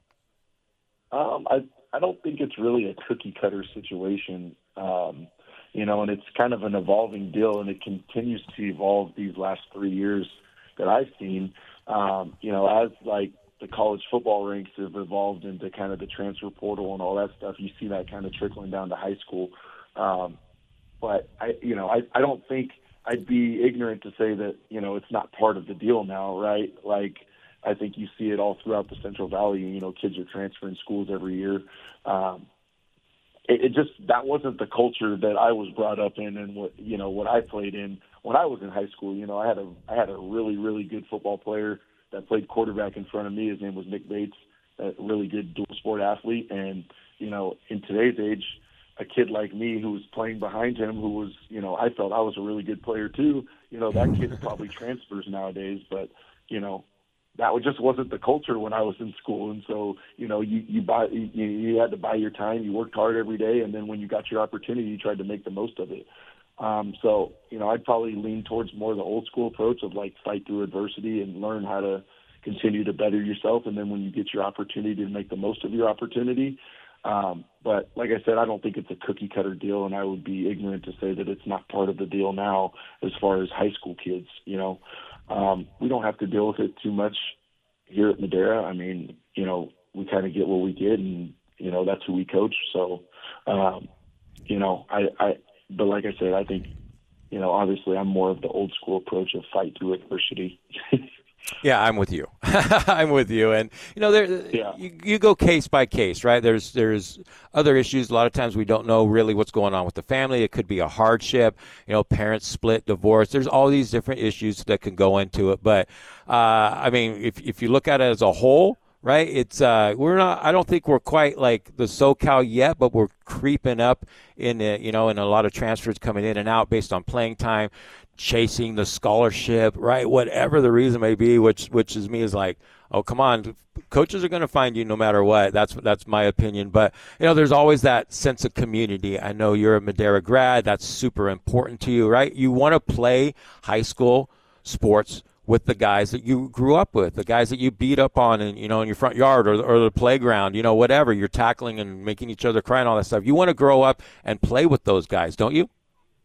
Um, I I don't think it's really a cookie cutter situation, um, you know, and it's kind of an evolving deal, and it continues to evolve these last three years that I've seen. Um, you know, as like the college football ranks have evolved into kind of the transfer portal and all that stuff, you see that kind of trickling down to high school. Um, but I, you know, I, I don't think I'd be ignorant to say that, you know, it's not part of the deal now, right? Like, I think you see it all throughout the Central Valley. You know, kids are transferring schools every year. Um, it, it just, that wasn't the culture that I was brought up in, and what, you know, what I played in when I was in high school. You know, I had a, I had a really, really good football player that played quarterback in front of me. His name was Nick Bates, a really good dual sport athlete. And, you know, in today's age, a kid like me who was playing behind him, who was, you know, I felt I was a really good player too. You know, that kid probably transfers nowadays, but, you know, that just wasn't the culture when I was in school. And so, you know, you, you buy, you, you had to buy your time. You worked hard every day. And then when you got your opportunity, you tried to make the most of it. Um, so, you know, I'd probably lean towards more the old school approach of like fight through adversity and learn how to continue to better yourself. And then when you get your opportunity, to make the most of your opportunity. Um, but like I said, I don't think it's a cookie cutter deal, and I would be ignorant to say that it's not part of the deal now as far as high school kids. You know, um, we don't have to deal with it too much here at Madera. I mean, you know, we kind of get what we get, and, you know, that's who we coach. So, um, you know, I, I, but like I said, I think, you know, obviously I'm more of the old school approach of fight through adversity. Yeah, I'm with you. I'm with you. And, you know, there yeah. you, you go case by case, right? There's there's other issues. A lot of times we don't know really what's going on with the family. It could be a hardship, you know, parents split, divorce. There's all these different issues that can go into it. But, uh, I mean, if if you look at it as a whole, right, it's uh, we're not, I don't think we're quite like the SoCal yet, but we're creeping up in, the, you know, in a lot of transfers coming in and out based on playing time, chasing the scholarship, right? Whatever the reason may be, which which is me is like, oh, come on, coaches are going to find you no matter what. That's that's my opinion. But, you know, there's always that sense of community. I know you're a Madera grad. That's super important to you, right? You want to play high school sports with the guys that you grew up with, the guys that you beat up on in, you know, in your front yard or, or the playground, you know, whatever. You're tackling and making each other cry and all that stuff. You want to grow up and play with those guys, don't you?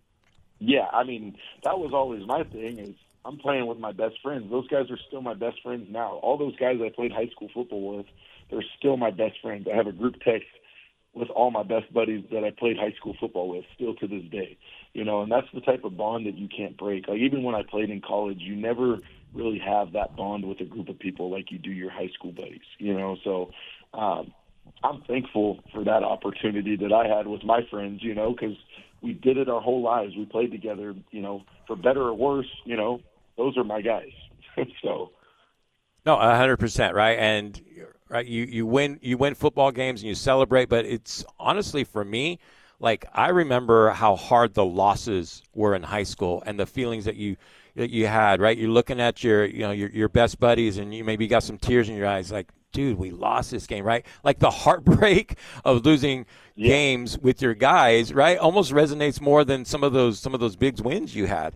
Yeah, I mean, that was always my thing, is I'm playing with my best friends. Those guys are still my best friends now. All those guys I played high school football with, they're still my best friends. I have a group text with all my best buddies that I played high school football with still to this day. You know, and that's the type of bond that you can't break. Like, even when I played in college, you never really have that bond with a group of people like you do your high school buddies, you know. So um, I'm thankful for that opportunity that I had with my friends, you know, because we did it our whole lives. We played together, you know, for better or worse, you know, those are my guys. So. No, one hundred percent, right? And right, you, you win you win football games and you celebrate, but it's honestly for me, like, I remember how hard the losses were in high school and the feelings that you that you had, right? You're looking at your, you know, your your best buddies and you maybe got some tears in your eyes, like, dude, we lost this game, right? Like the heartbreak of losing yeah. games with your guys, right? Almost resonates more than some of those some of those big wins you had.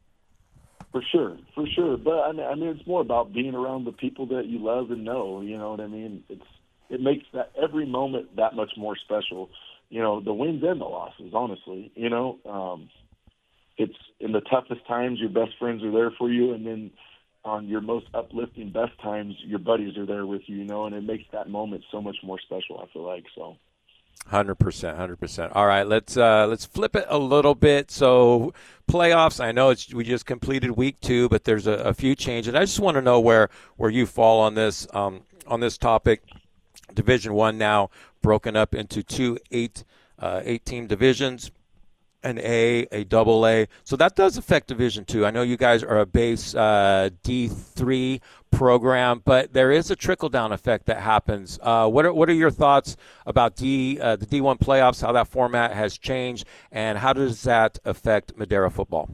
For sure, for sure. But I mean, I mean, it's more about being around the people that you love and know. You know what I mean? It's it makes that every moment that much more special. You know, the wins and the losses. Honestly, you know, um, it's in the toughest times, your best friends are there for you, and then on your most uplifting, best times, your buddies are there with you, you know, and it makes that moment so much more special, I feel like. So, Hundred percent, hundred percent. All right, let's uh, let's flip it a little bit. So playoffs. I know it's we just completed week two, but there's a, a few changes. I just want to know where where you fall on this um, on this topic. Division One now broken up into two eight uh, eight team divisions. An A, a double A. So that does affect Division Two. I know you guys are a base uh, D three program, but there is a trickle-down effect that happens. Uh, what are what are your thoughts about D uh, the D one playoffs, how that format has changed, and how does that affect Madera football?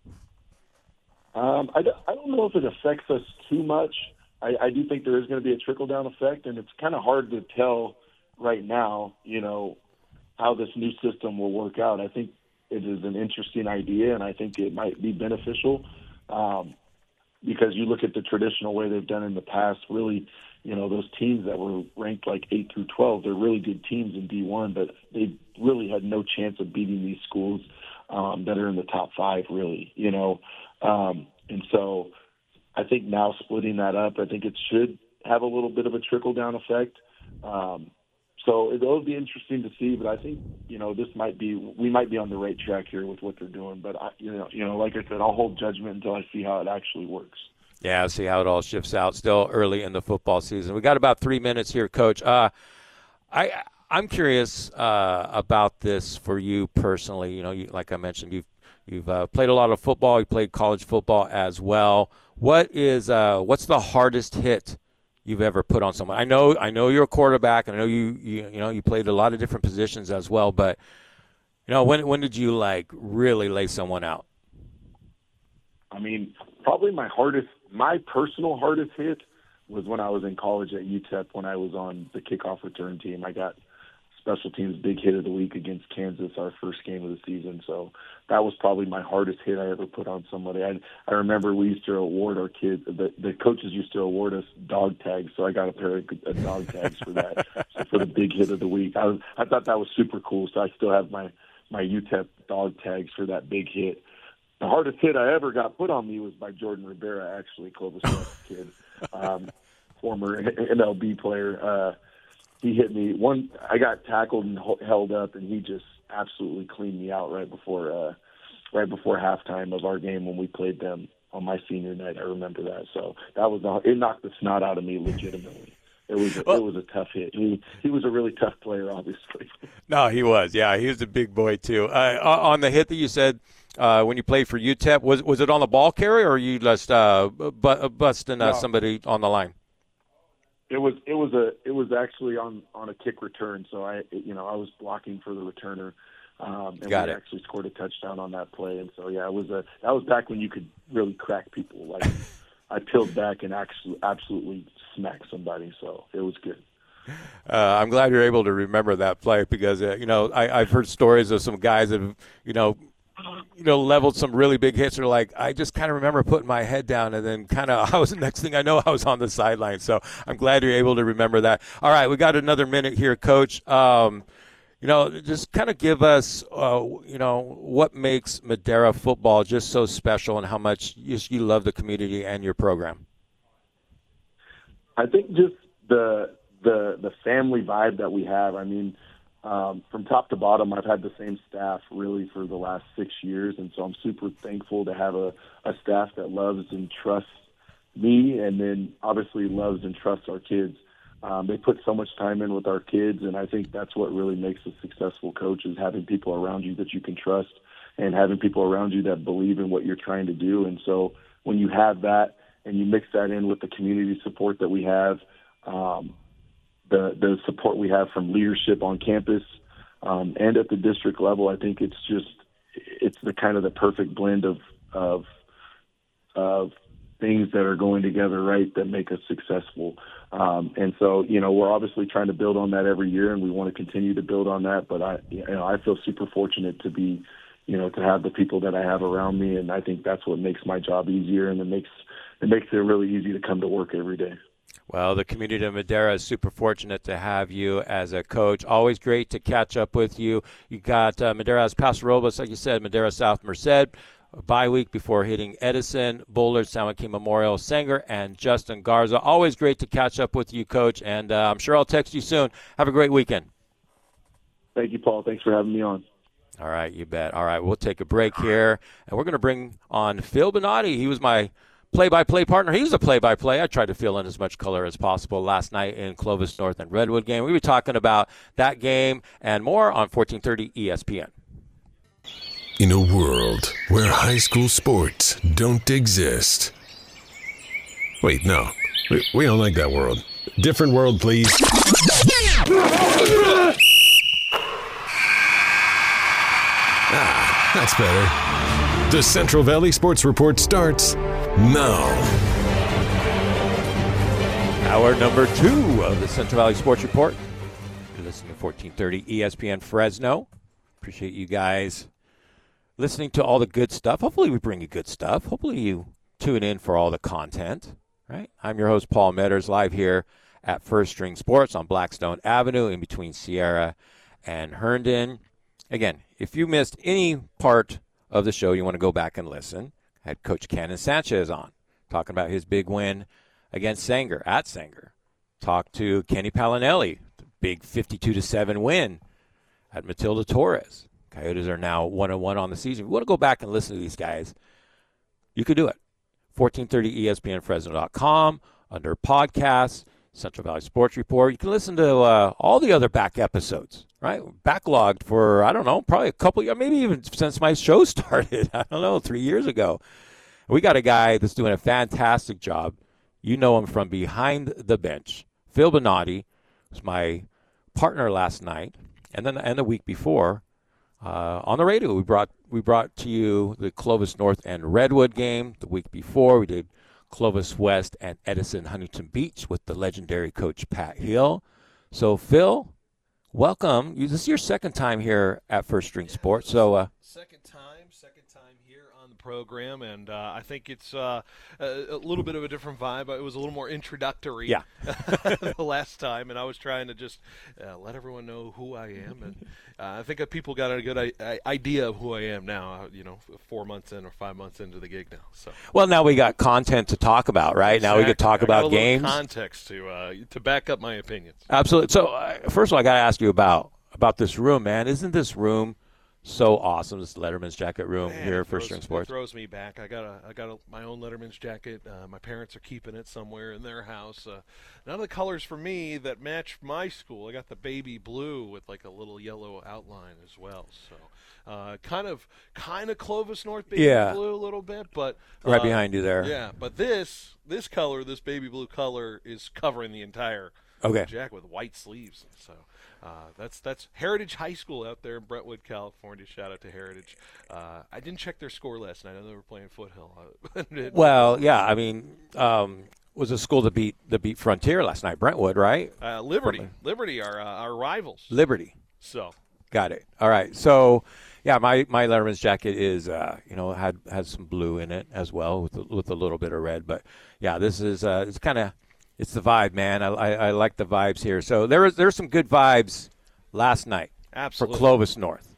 Um, I, don't, I don't know if it affects us too much. I, I do think there is going to be a trickle-down effect, and it's kind of hard to tell right now, you know, how this new system will work out. I think it is an interesting idea, and I think it might be beneficial um, because you look at the traditional way they've done in the past. Really, you know, those teams that were ranked like eight through twelve, they're really good teams in D one, but they really had no chance of beating these schools um, that are in the top five, really, you know. Um, and so I think now splitting that up, I think it should have a little bit of a trickle-down effect. Um, So it'll be interesting to see, but I think, you know, this might be, we might be on the right track here with what they're doing. But, I, you know, you know, like I said, I'll hold judgment until I see how it actually works. Yeah, see how it all shifts out. Still early in the football season. We got about three minutes here, Coach. Uh, I, I'm curious uh, about this for you personally. You know, you, like I mentioned, you've you've uh, played a lot of football. You played college football as well. What is uh, what's the hardest hit you've ever put on someone? I know, I know you're a quarterback, and I know you, you, you know, you played a lot of different positions as well. But you know, when when did you like really lay someone out? I mean, probably my hardest, my personal hardest hit was when I was in college at U T E P when I was on the kickoff return team. I got special teams big hit of the week against Kansas, our first game of the season. So that was probably my hardest hit I ever put on somebody. I, I remember we used to award our kids, the, the coaches used to award us dog tags, so I got a pair of uh, dog tags for that, so for the big hit of the week. I was, I thought that was super cool, so I still have my, my U T E P dog tags for that big hit. The hardest hit I ever got put on me was by Jordan Rivera, actually, Clovis West kid, um, former M L B player. Uh, he hit me. One, I got tackled and held up, and he just absolutely cleaned me out right before uh, right before halftime of our game when we played them on my senior night. I remember that. So that was the, it knocked the snot out of me legitimately. It was a, well, it was a tough hit. He he was a really tough player, obviously. No, he was. Yeah, he was a big boy too. Uh, on the hit that you said uh, when you played for U T E P, was was it on the ball carrier, or you just uh, bu- busting uh, no. somebody on the line? It was it was a it was actually on, on a kick return. So I you know I was blocking for the returner, um, and Got we it. actually scored a touchdown on that play. And so yeah, it was a that was back when you could really crack people. Like I peeled back and actually absolutely smacked somebody. So it was good. Uh, I'm glad you're able to remember that play because uh, you know I, I've heard stories of some guys that have you know. you know, leveled some really big hits. Or like, I just kind of remember putting my head down and then kind of, I was, the next thing I know, I was on the sideline. So I'm glad you're able to remember that. All right, we got another minute here, Coach. Um, you know, just kind of give us, uh, you know, what makes Madera football just so special and how much you, you love the community and your program. I think just the the the family vibe that we have. I mean, Um, from top to bottom, I've had the same staff really for the last six years, and so I'm super thankful to have a, a staff that loves and trusts me, and then obviously loves and trusts our kids. Um, they put so much time in with our kids, and I think that's what really makes a successful coach is having people around you that you can trust and having people around you that believe in what you're trying to do. And so when you have that and you mix that in with the community support that we have, um, the the support we have from leadership on campus um, and at the district level, I think it's just it's the kind of the perfect blend of of of things that are going together right that make us successful. Um, and so, you know, we're obviously trying to build on that every year, and we want to continue to build on that. But I, you know, I feel super fortunate to be, you know, to have the people that I have around me, and I think that's what makes my job easier, and it makes it makes it really easy to come to work every day. Well, the community of Madera is super fortunate to have you as a coach. Always great to catch up with you. You got uh, Madera as Paso Robles, like you said, Madera South Merced, a bye week before hitting Edison, Boulder, San Joaquin Memorial, Sanger, and Justin Garza. Always great to catch up with you, Coach, and uh, I'm sure I'll text you soon. Have a great weekend. Thank you, Paul. Thanks for having me on. All right, you bet. All right, we'll take a break here, and we're going to bring on Phil Bonatti. He was my play-by-play partner. He was a play-by-play. I tried to fill in as much color as possible last night in Clovis North and Redwood game. We'll be talking about that game and more on fourteen thirty E S P N. In a world where high school sports don't exist. Wait, no. We, we don't like that world. Different world, please. Ah, that's better. The Central Valley Sports Report starts now. Hour number two of the Central Valley Sports Report. You're listening to fourteen thirty E S P N Fresno. Appreciate you guys listening to all the good stuff. Hopefully we bring you good stuff. Hopefully you tune in for all the content. Right? I'm your host, Paul Metters, live here at First String Sports on Blackstone Avenue in between Sierra and Herndon. Again, if you missed any part of the show, you want to go back and listen. I had Coach Cannon Sanchez on, talking about his big win against Sanger, at Sanger. Talked to Kenny Palinelli, the big fifty-two to seven win at Matilda Torres. Coyotes are now one and one on the season. If you want to go back and listen to these guys, you could do it. fourteen thirty E S P N Fresno dot com, under podcasts, Central Valley Sports Report. You can listen to uh, all the other back episodes, right? Backlogged for, I don't know, probably a couple years, maybe even since my show started. I don't know, three years ago. We got a guy that's doing a fantastic job. You know him from behind the bench. Phil Bonatti was my partner last night, and then and the week before uh, on the radio. We brought we brought to you the Clovis North and Redwood game. The week before, we did Clovis West and Edison Huntington Beach with the legendary coach Pat Hill. So, Phil, welcome. This is your second time here at First String Sports. So, uh, second time, second time here on the program, and uh, I think it's uh, a, a little bit of a different vibe. It was a little more introductory yeah. the last time, and I was trying to just uh, let everyone know who I am, and uh, I think that people got a good I- I- idea of who I am now. Uh, you know, four months in or five months into the gig now. So, well, now we got content to talk about, right? Exactly. Now we could talk I got about a little games, context to uh, to back up my opinions. Absolutely. So, uh, first of all, I got to ask you about about this room, man. Isn't this room so awesome? This Letterman's Jacket room Man, here it at First throws- String Sports. It throws me back. I got a, I got a, my own Letterman's jacket. Uh, my parents are keeping it somewhere in their house. Uh, none of the colors for me that match my school. I got the baby blue with like a little yellow outline as well. So, uh, kind of, kind of Clovis North baby Yeah. blue a little bit, but uh, Right behind you there. Yeah, but this, this color, this baby blue color, is covering the entire Okay. jacket with white sleeves. So. Uh, that's that's Heritage High School out there in Brentwood, California. Shout out to Heritage. Uh, I didn't check their score last night. I know they were playing Foothill. Well, yeah, I mean, um, was a school that beat that beat Frontier last night, Brentwood, right? uh, Liberty, From- Liberty are uh, our rivals. Liberty. So Got it. All right. So, yeah, my, my Letterman's jacket is, uh, you know, had has some blue in it as well with a, with a little bit of red. But yeah, this is uh, it's kind of it's the vibe, man. I, I I like the vibes here. So there was there's some good vibes last night absolutely for Clovis North.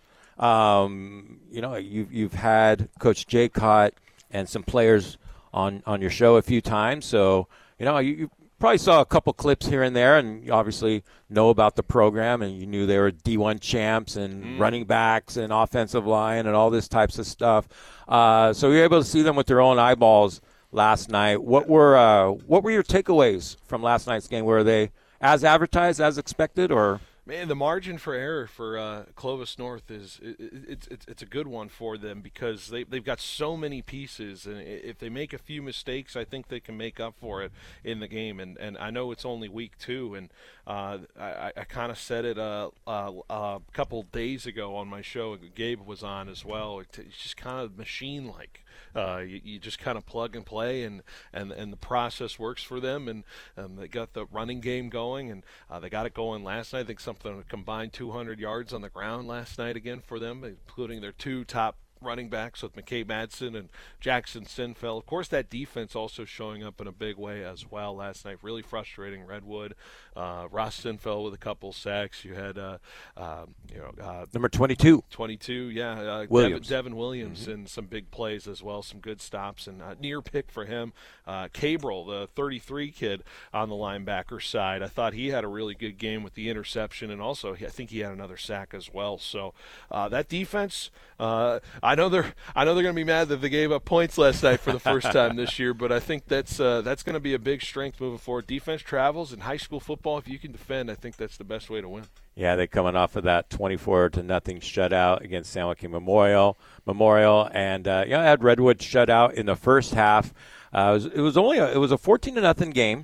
Um, you know, you've you've had Coach Jay Cott and some players on, on your show a few times. So, you know, you, you probably saw a couple clips here and there, and you obviously know about the program, and you knew they were D one champs and Mm. running backs and offensive line and all this types of stuff. Uh, so you're able to see them with their own eyeballs last night. What were uh, what were your takeaways from last night's game? Were they as advertised, as expected, or? Man, the margin for error for uh, Clovis North is it, it, it's it's a good one for them because they they've got so many pieces, and if they make a few mistakes, I think they can make up for it in the game. And, and I know it's only week two, and uh, I, I kind of said it a, a, a couple days ago on my show. Gabe was on as well. It's just kind of machine-like. Uh, you, you just kind of plug and play, and, and, and the process works for them. And, and they got the running game going, and uh, they got it going last night. I think something combined two hundred yards on the ground last night again for them, including their two top running backs with McKay Madsen and Jackson Sinfeld. Of course, that defense also showing up in a big way as well last night. Really frustrating Redwood. Uh, Ross Sinfeld with a couple sacks. You had, uh, uh, you know, uh, number twenty-two. twenty-two, yeah. Uh, Williams. Devin, Devin Williams mm-hmm. and some big plays as well, some good stops, and uh, near pick for him. Uh, Cabral, the thirty-three kid on the linebacker side, I thought he had a really good game with the interception, and also I think he had another sack as well. So uh, that defense, uh, I know they're I know they're going to be mad that they gave up points last night for the first time this year, but I think that's uh, that's going to be a big strength moving forward. Defense travels in high school football. If you can defend, I think that's the best way to win. Yeah, they're coming off of that twenty-four to nothing shutout against San Joaquin Memorial. Memorial, and uh, yeah, I had Redwood shutout in the first half. Uh, it was, it was only a, it was a fourteen to nothing game,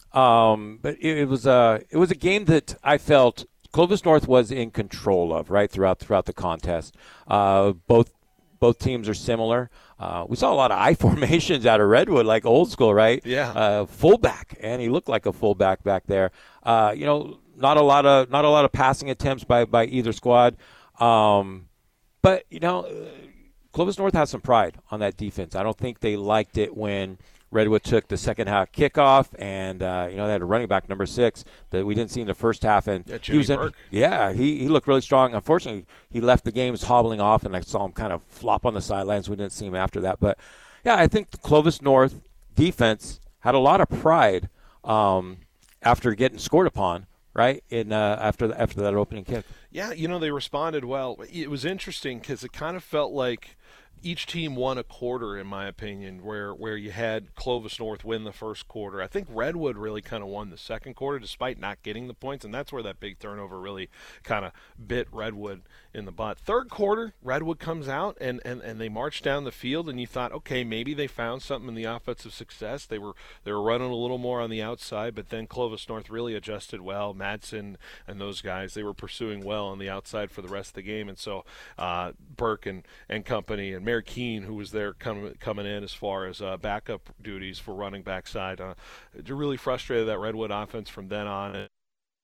um, but it, it was a it was a game that I felt Clovis North was in control of right throughout throughout the contest. Uh, both both teams are similar. Uh, we saw a lot of I formations out of Redwood, like old school, right? Yeah. Uh, fullback, and he looked like a fullback back there. Uh, you know, not a lot of not a lot of passing attempts by by either squad, um, but you know, Clovis North has some pride on that defense. I don't think they liked it when Redwood took the second half kickoff, and uh, you know they had a running back number six that we didn't see in the first half, and yeah, he was in, Burke. yeah, he he looked really strong. Unfortunately, he left the games hobbling off, and I saw him kind of flop on the sidelines. We didn't see him after that, but yeah, I think the Clovis North defense had a lot of pride um, after getting scored upon. Right in uh, after the, after that opening kick. Yeah, you know they responded well. It was interesting because it kind of felt like each team won a quarter, in my opinion, where where you had Clovis North win the first quarter. I think Redwood really kind of won the second quarter despite not getting the points, and that's where that big turnover really kind of bit Redwood in the butt. Third quarter, Redwood comes out, and, and, and they march down the field, and you thought, okay, maybe they found something in the offensive success. They were they were running a little more on the outside, but then Clovis North really adjusted well. Madsen and those guys, they were pursuing well on the outside for the rest of the game, and so uh, Burke and, and company and Mary Keene, who was there coming coming in as far as uh, backup duties for running back side, uh, it really frustrated that Redwood offense from then on. And,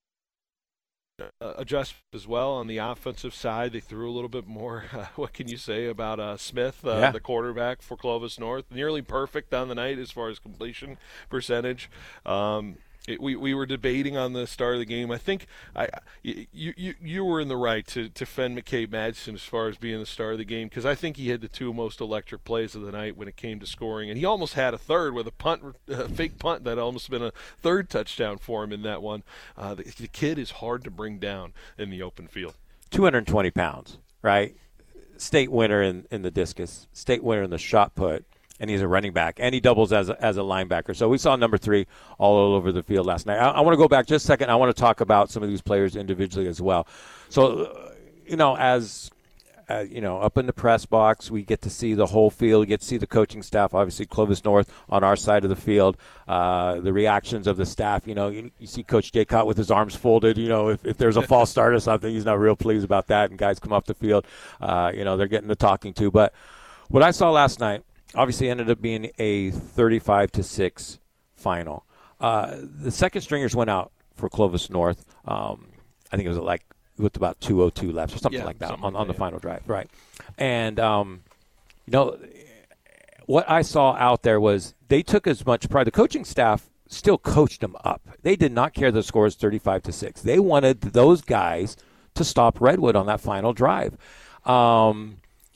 uh, adjust as well on the offensive side. They threw a little bit more. Uh, what can you say about uh, Smith, uh, yeah. the quarterback for Clovis North? Nearly perfect on the night as far as completion percentage. Um, It, we we were debating on the start of the game. I think I you you, you were in the right to, to defend McKay Madsen as far as being the star of the game, because I think he had the two most electric plays of the night when it came to scoring, and he almost had a third with a punt, a fake punt that almost been a third touchdown for him in that one. Uh, the, the kid is hard to bring down in the open field. two hundred twenty pounds, right? State winner in, in the discus, state winner in the shot put. And he's a running back, and he doubles as a, as a linebacker. So we saw number three all over the field last night. I, I want to go back just a second. I want to talk about some of these players individually as well. So, uh, you know, as uh, you know, up in the press box, we get to see the whole field. We get to see the coaching staff, obviously Clovis North on our side of the field, uh, the reactions of the staff. You know, you, you see Coach Jaycott with his arms folded. You know, if, if there's a false start or something, he's not real pleased about that. And guys come off the field, uh, you know, they're getting the talking to. But what I saw last night, obviously ended up being a thirty-five to six final. Uh, the second stringers went out for Clovis North. Um, I think it was like with about two oh two left or something yeah, like that something on, like on that, the yeah. final drive. Right. And, um, you know, what I saw out there was they took as much pride. The coaching staff still coached them up. They did not care the score was thirty-five to six. They wanted those guys to stop Redwood on that final drive. Um,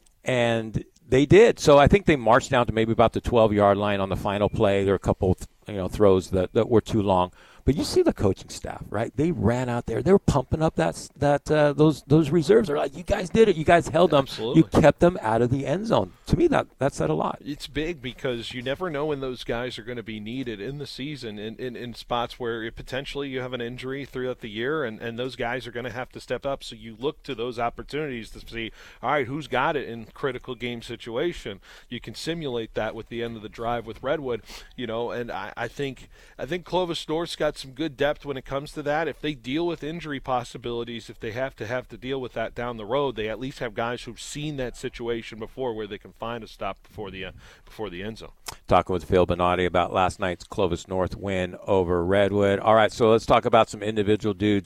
and they did. So I think they marched down to maybe about the twelve-yard line on the final play. There were a couple, you know, throws that, that were too long. But you see the coaching staff, right? They ran out there. They were pumping up that that uh, those those reserves. They're like, you guys did it. You guys held them. Absolutely. You kept them out of the end zone. To me, that that said a lot. It's big because you never know when those guys are going to be needed in the season in, in, in spots where potentially you have an injury throughout the year, and, and those guys are going to have to step up. So you look to those opportunities to see, all right, who's got it in critical game situation. You can simulate that with the end of the drive with Redwood, you know, and I, I think I think Clovis North's got some good depth when it comes to that. If they deal with injury possibilities, if they have to have to deal with that down the road, they at least have guys who've seen that situation before where they can find a stop before the uh, before the end zone. Talking with Phil Benatti about last night's Clovis North win over Redwood. All right, so let's talk about some individual dudes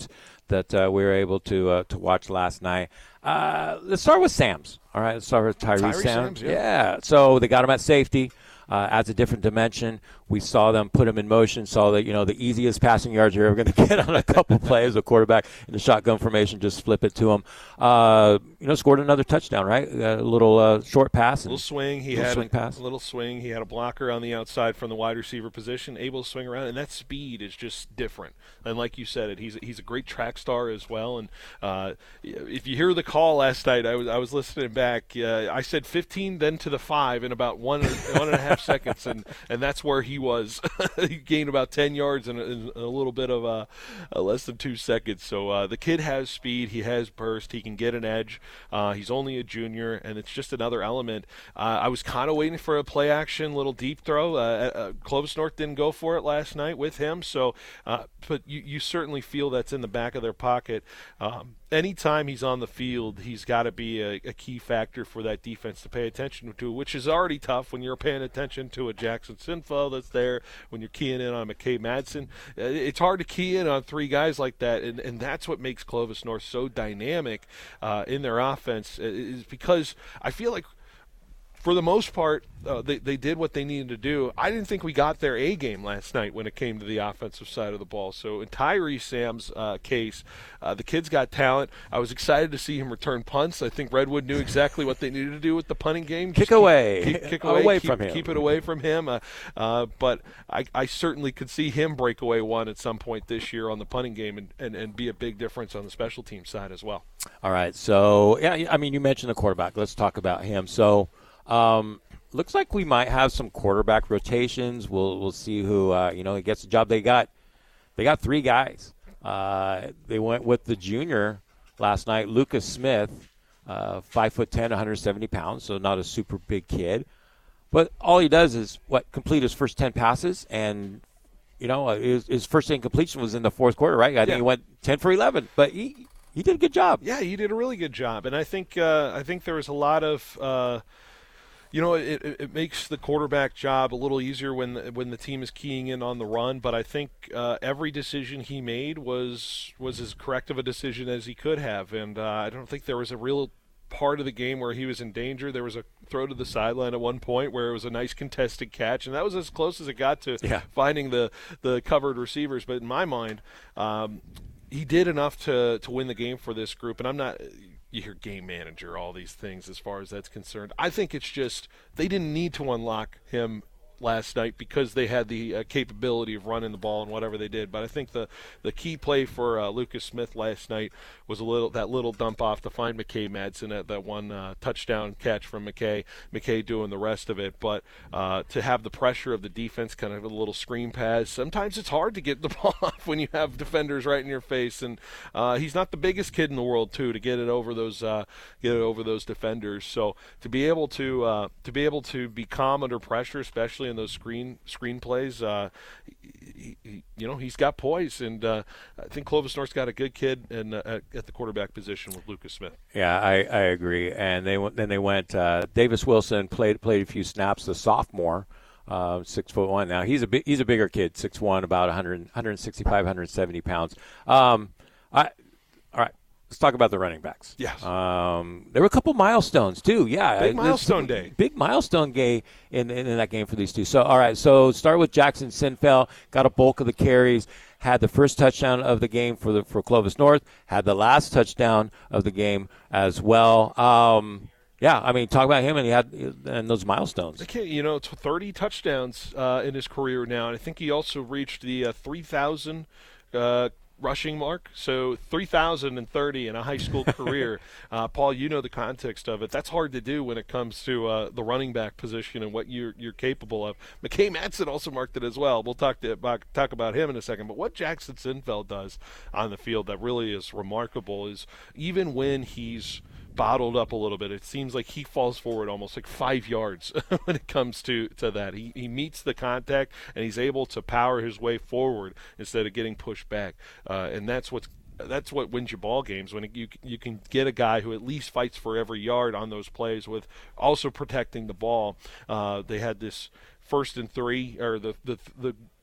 that uh, we were able to uh, to watch last night. Uh, let's start with Sam's. All right, let's start with Tyree, Tyree Sam's. Sam's, yeah. yeah. So they got him at safety. Uh, adds a different dimension. We saw them put him in motion, saw that, you know, the easiest passing yards you're ever going to get on a couple plays, a quarterback in the shotgun formation, just flip it to him. Uh, you know, scored another touchdown, right? A little uh, short pass. A little swing. He little had swing a, pass. a little swing. He had a blocker on the outside from the wide receiver position, able to swing around, and that speed is just different. And like you said, it he's he's a great track star as well. And uh, if you hear the call last night, I was I was listening back. Uh, I said fifteen, then to the five in about one one and a half seconds, and, and that's where he was. He gained about ten yards in a, in a little bit of uh, uh, less than two seconds. So uh, the kid has speed. He has burst. He can get an edge. Uh, he's only a junior, and it's just another element. Uh, I was kind of waiting for a play action, little deep throw. Uh, uh, Clovis North didn't go for it last night with him, so uh, but you, you certainly feel that's in the back of their pocket. Um, anytime he's on the field, he's got to be a, a key factor for that defense to pay attention to, which is already tough when you're paying attention to a Jackson Sinfeld that's there, when you're keying in on McKay Madsen. It's hard to key in on three guys like that, and, and that's what makes Clovis North so dynamic uh, in their offense, is because I feel like for the most part, uh, they, they did what they needed to do. I didn't think we got their A game last night when it came to the offensive side of the ball. So in Tyree Sam's uh, case, uh, the kid's got talent. I was excited to see him return punts. I think Redwood knew exactly what they needed to do with the punting game. Kick Just away. Keep, keep, kick away. away keep, from him. Keep it away from him. Uh, uh, but I, I certainly could see him break away one at some point this year on the punting game and, and, and be a big difference on the special team side as well. All right. So, yeah, I mean, you mentioned the quarterback. Let's talk about him. So, um, looks like we might have some quarterback rotations. We'll we'll see who uh, you know gets the job. They got they got three guys. Uh, they went with the junior last night, Lucas Smith, uh, five foot ten, one hundred seventy pounds, so not a super big kid. But all he does is what complete his first ten passes, and you know his, his first incompletion was in the fourth quarter, right? I think yeah. he went ten for eleven, but he he did a good job. Yeah, he did a really good job, and I think uh, I think there was a lot of. Uh, You know, it, it makes the quarterback job a little easier when the, when the team is keying in on the run. But I think uh, every decision he made was was as correct of a decision as he could have, and uh, I don't think there was a real part of the game where he was in danger. There was a throw to the sideline at one point where it was a nice contested catch, and that was as close as it got to yeah. finding the the covered receivers. But in my mind, um, he did enough to to win the game for this group, and I'm not. You hear game manager, all these things as far as that's concerned. I think it's just they didn't need to unlock him last night because they had the uh, capability of running the ball and whatever they did. But I think the, the key play for uh, Lucas Smith last night was a little that little dump off to find McKay Madsen at that one uh, touchdown catch from McKay. McKay doing the rest of it. But uh, to have the pressure of the defense, kind of a little screen pass, sometimes it's hard to get the ball off when you have defenders right in your face. And uh, he's not the biggest kid in the world too to get it over those uh, get it over those defenders. So to be able to uh, to be able to be calm under pressure, especially in those screen screen plays, uh, he, he, you know, he's got poise, and uh, I think Clovis North's got a good kid in, uh, at, at the quarterback position with Lucas Smith. Yeah, I, I agree. And they then they went. Uh, Davis Wilson played played a few snaps. The sophomore, uh, six foot one. Now he's a bi- he's a bigger kid, six one, about one hundred, one sixty-five, one seventy pounds. Um, I all right. Let's talk about the running backs. Yes. Um, there were a couple milestones, too. Yeah. Big milestone day. Big milestone day in, in, in that game for these two. So, all right, so start with Jackson Sinfeld. Got a bulk of the carries. Had the first touchdown of the game for the for Clovis North. Had the last touchdown of the game as well. Um, yeah, I mean, talk about him and he had and those milestones. Okay, you know, it's thirty touchdowns uh, in his career now. And I think he also reached the uh, three thousand uh rushing mark, so three thousand thirty in a high school career. uh, Paul, you know the context of it. That's hard to do when it comes to uh, the running back position and what you're you're capable of. McKay Madsen also marked it as well. We'll talk to, about talk about him in a second. But what Jackson Sinfeld does on the field that really is remarkable is even when he's bottled up a little bit, it seems like he falls forward almost like five yards when it comes to, to that. He he meets the contact and he's able to power his way forward instead of getting pushed back. Uh, and that's what's that's what wins you ball games, when you you can get a guy who at least fights for every yard on those plays with also protecting the ball. Uh, they had this first and three, or the the the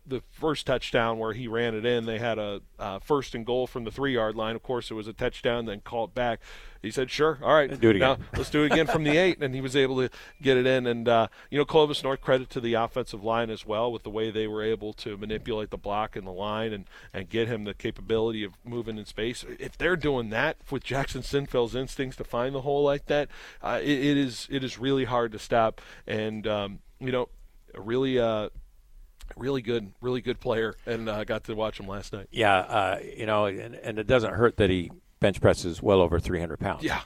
the first touchdown where he ran it in, they had a uh, first and goal from the three-yard line. Of course, it was a touchdown, then called back. He said, sure, all right, do it again. Now, let's do it again from the eight, and he was able to get it in. And, uh, you know, Clovis North, credit to the offensive line as well with the way they were able to manipulate the block and the line and, and get him the capability of moving in space. If they're doing that with Jackson Sinfield's instincts to find the hole like that, uh, it, it is it is really hard to stop. And, um, you know, a really uh, – Really good, really good player, and I uh, got to watch him last night. Yeah, uh, you know, and, and it doesn't hurt that he bench presses well over three hundred pounds. Yeah.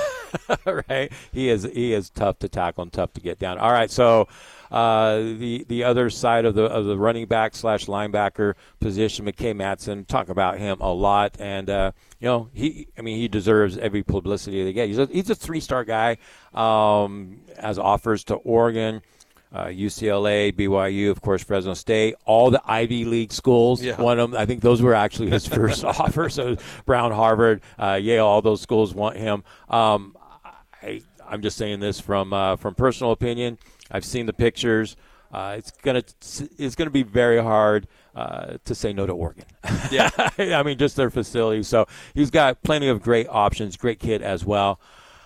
Right? He is he is tough to tackle and tough to get down. All right, so uh, the the other side of the of the running back slash linebacker position, McKay Madsen, talk about him a lot, and uh, you know, he I mean he deserves every publicity they get. He's a, he's a three-star guy, um, has offers to Oregon, Uh, U C L A, B Y U, of course, Fresno State, all the Ivy League schools. Yeah. One of them, I think those were actually his first offer. So Brown, Harvard, uh, Yale, all those schools want him. Um, I, I'm just saying this from uh, from personal opinion. I've seen the pictures. Uh, it's gonna it's gonna be very hard uh, to say no to Oregon. Yeah, I mean, just their facility. So he's got plenty of great options. Great kid as well.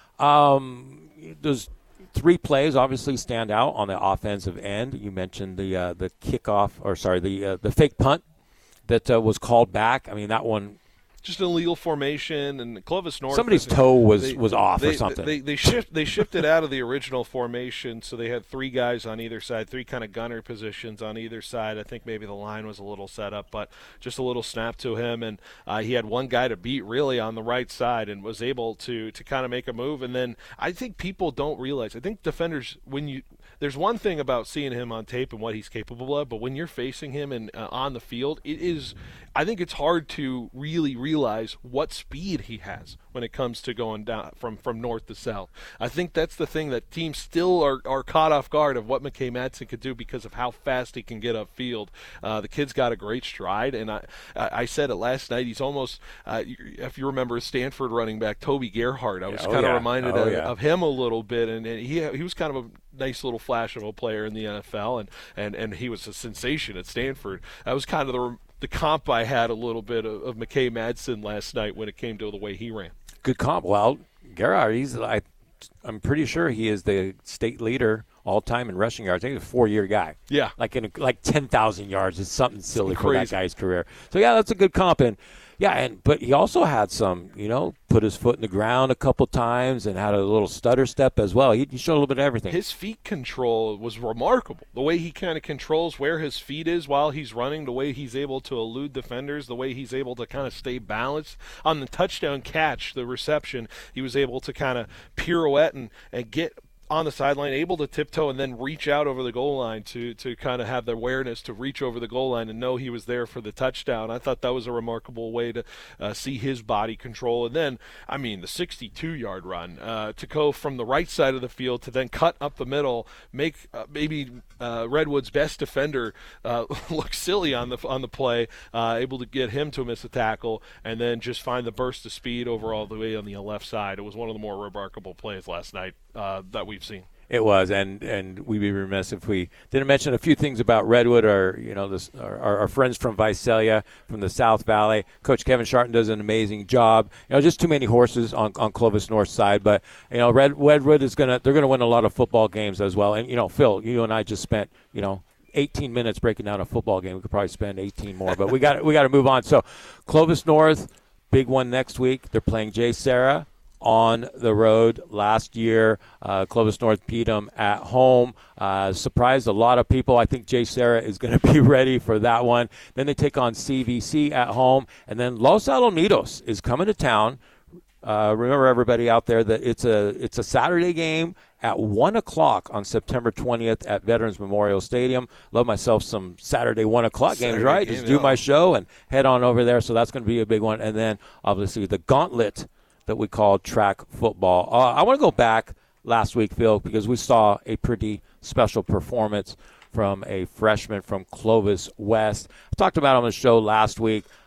Um, there's three plays obviously stand out on the offensive end. You mentioned the uh, the kickoff, or sorry, the uh, the fake punt that uh, was called back. I mean, that one. Just an illegal formation, and Clovis North. Somebody's toe was, they, was off they, or something. They they shift they shifted out of the original formation, so they had three guys on either side, three kind of gunner positions on either side. I think maybe the line was a little set up, but just a little snap to him, and uh, he had one guy to beat really on the right side, and was able to to kind of make a move. And then I think people don't realize. I think defenders, when you there's one thing about seeing him on tape and what he's capable of, but when you're facing him and uh, on the field, it is. I think it's hard to really realize what speed he has when it comes to going down from, from north to south. I think that's the thing that teams still are, are caught off guard of what McKay Madsen could do because of how fast he can get upfield. Uh, the kid's got a great stride, and I I said it last night. He's almost, uh, if you remember Stanford running back Toby Gerhardt, I was yeah, oh kind of yeah. reminded oh of, yeah. of him a little bit, and, and he he was kind of a nice little flash of a player in the N F L, and, and, and he was a sensation at Stanford. That was kind of the the comp I had a little bit of, of McKay Madsen last night when it came to the way he ran. Good comp. Well, Gerhardt, he's I, I'm pretty sure he is the state leader all time in rushing yards. I think he's a four-year guy. Yeah, like in a, like ten thousand yards. It's something silly Something for crazy. that guy's career. So yeah, that's a good comp. And yeah, and but he also had some, you know, put his foot in the ground a couple times and had a little stutter step as well. He, he showed a little bit of everything. His feet control was remarkable. The way he kind of controls where his feet is while he's running, the way he's able to elude defenders, the way he's able to kind of stay balanced. On the touchdown catch, the reception, he was able to kind of pirouette and, and get on the sideline, able to tiptoe and then reach out over the goal line to to kind of have the awareness to reach over the goal line and know he was there for the touchdown. I thought that was a remarkable way to uh, see his body control. And then, I mean, the sixty-two-yard run uh, to go from the right side of the field to then cut up the middle, make uh, maybe uh, Redwood's best defender uh, look silly on the on the play, uh, able to get him to miss a tackle, and then just find the burst of speed over all the way on the left side. It was one of the more remarkable plays last night uh, that we've seen. It was, and, and we'd be remiss if we didn't mention a few things about Redwood. Or you know, this, our, our friends from Visalia, from the South Valley. Coach Kevin Sharton does an amazing job. You know, just too many horses on, on Clovis North side, but you know, Red, Redwood is gonna they're gonna win a lot of football games as well. And you know, Phil, you and I just spent you know eighteen minutes breaking down a football game. We could probably spend eighteen more, but we got we got to move on. So, Clovis North, big one next week. They're playing J. Sarah on the road. Last year, uh, Clovis North beat them at home. Uh, surprised a lot of people. I think J. Sarah is going to be ready for that one. Then they take on C V C at home. And then Los Alamitos is coming to town. Uh, remember, everybody out there, that it's a it's a Saturday game at one o'clock on September twentieth at Veterans Memorial Stadium. Love myself some Saturday one o'clock games, Saturday right? game, Just do yeah. my show and head on over there. So that's going to be a big one. And then, obviously, the gauntlet that we call track football. Uh, I want to go back last week, Phil, because we saw a pretty special performance from a freshman from Clovis West. I talked about it on the show last week.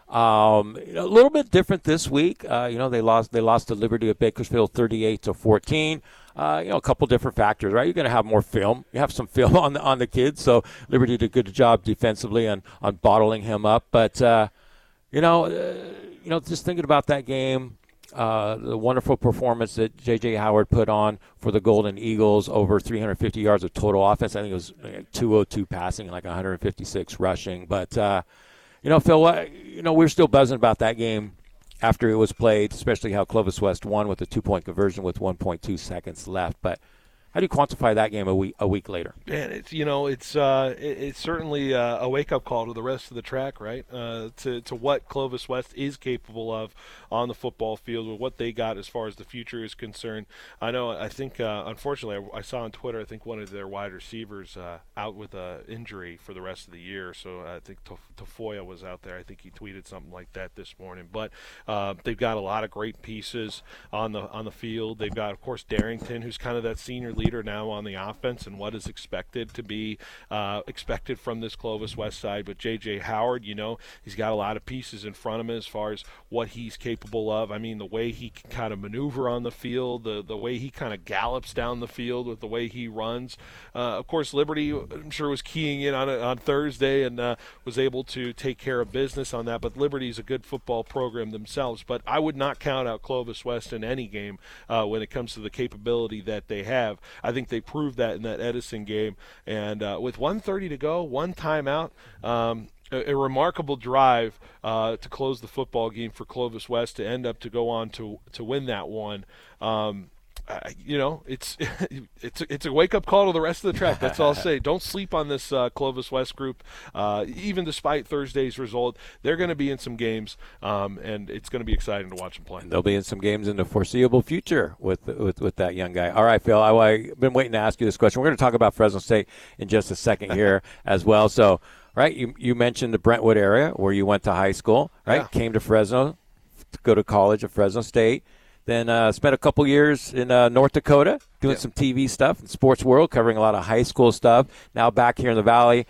Um, a little bit different this week. Uh, you know, they lost they lost to Liberty of Bakersfield thirty-eight to fourteen. Uh, you know, a couple different factors, right? You're going to have more film. You have some film on the on the kids. So Liberty did a good job defensively on, on bottling him up. But uh, you know, uh, you know, just thinking about that game, uh, the wonderful performance that J J Howard put on for the Golden Eagles, over three hundred fifty yards of total offense. I think it was two oh two passing, like one hundred fifty-six rushing. But uh, you know, Phil, you know, we're still buzzing about that game after it was played, especially how Clovis West won with a two-point conversion with one point two seconds left. But how do you quantify that game a week a week later? Man, it's you know it's uh, it, it's certainly uh, a wake up call to the rest of the track, right? Uh, to to what Clovis West is capable of on the football field, or what they got as far as the future is concerned. I know. I think uh, unfortunately, I, I saw on Twitter. I think one of their wide receivers uh, out with an injury for the rest of the year. So I think Tafoya was out there. I think he tweeted something like that this morning. But uh, they've got a lot of great pieces on the on the field. They've got, of course, Darrington, who's kind of that senior leader now on the offense and what is expected to be uh, expected from this Clovis West side. But J J Howard, you know, he's got a lot of pieces in front of him as far as what he's capable of. I mean, the way he can kind of maneuver on the field, the, the way he kind of gallops down the field with the way he runs. Uh, of course, Liberty, I'm sure, was keying in on it on Thursday and uh, was able to take care of business on that. But Liberty's a good football program themselves. But I would not count out Clovis West in any game uh, when it comes to the capability that they have. I think they proved that in that Edison game. And uh, with one thirty to go, one timeout, um, a, a remarkable drive uh, to close the football game for Clovis West to end up to go on to to win that one. Um, Uh, you know, it's it's it's a wake up call to the rest of the track. That's all I'll say. Don't sleep on this uh, Clovis West group. Uh, even despite Thursday's result, they're going to be in some games, um, and it's going to be exciting to watch them play. And they'll be in some games in the foreseeable future with with, with that young guy. All right, Phil, I, I've been waiting to ask you this question. We're going to talk about Fresno State in just a second here as well. So, right, you you mentioned the Brentwood area where you went to high school, right? Yeah. Came to Fresno to go to college at Fresno State. Then uh, spent a couple years in uh, North Dakota doing yeah. some T V stuff in Sports World, covering a lot of high school stuff. Now back here in the Valley.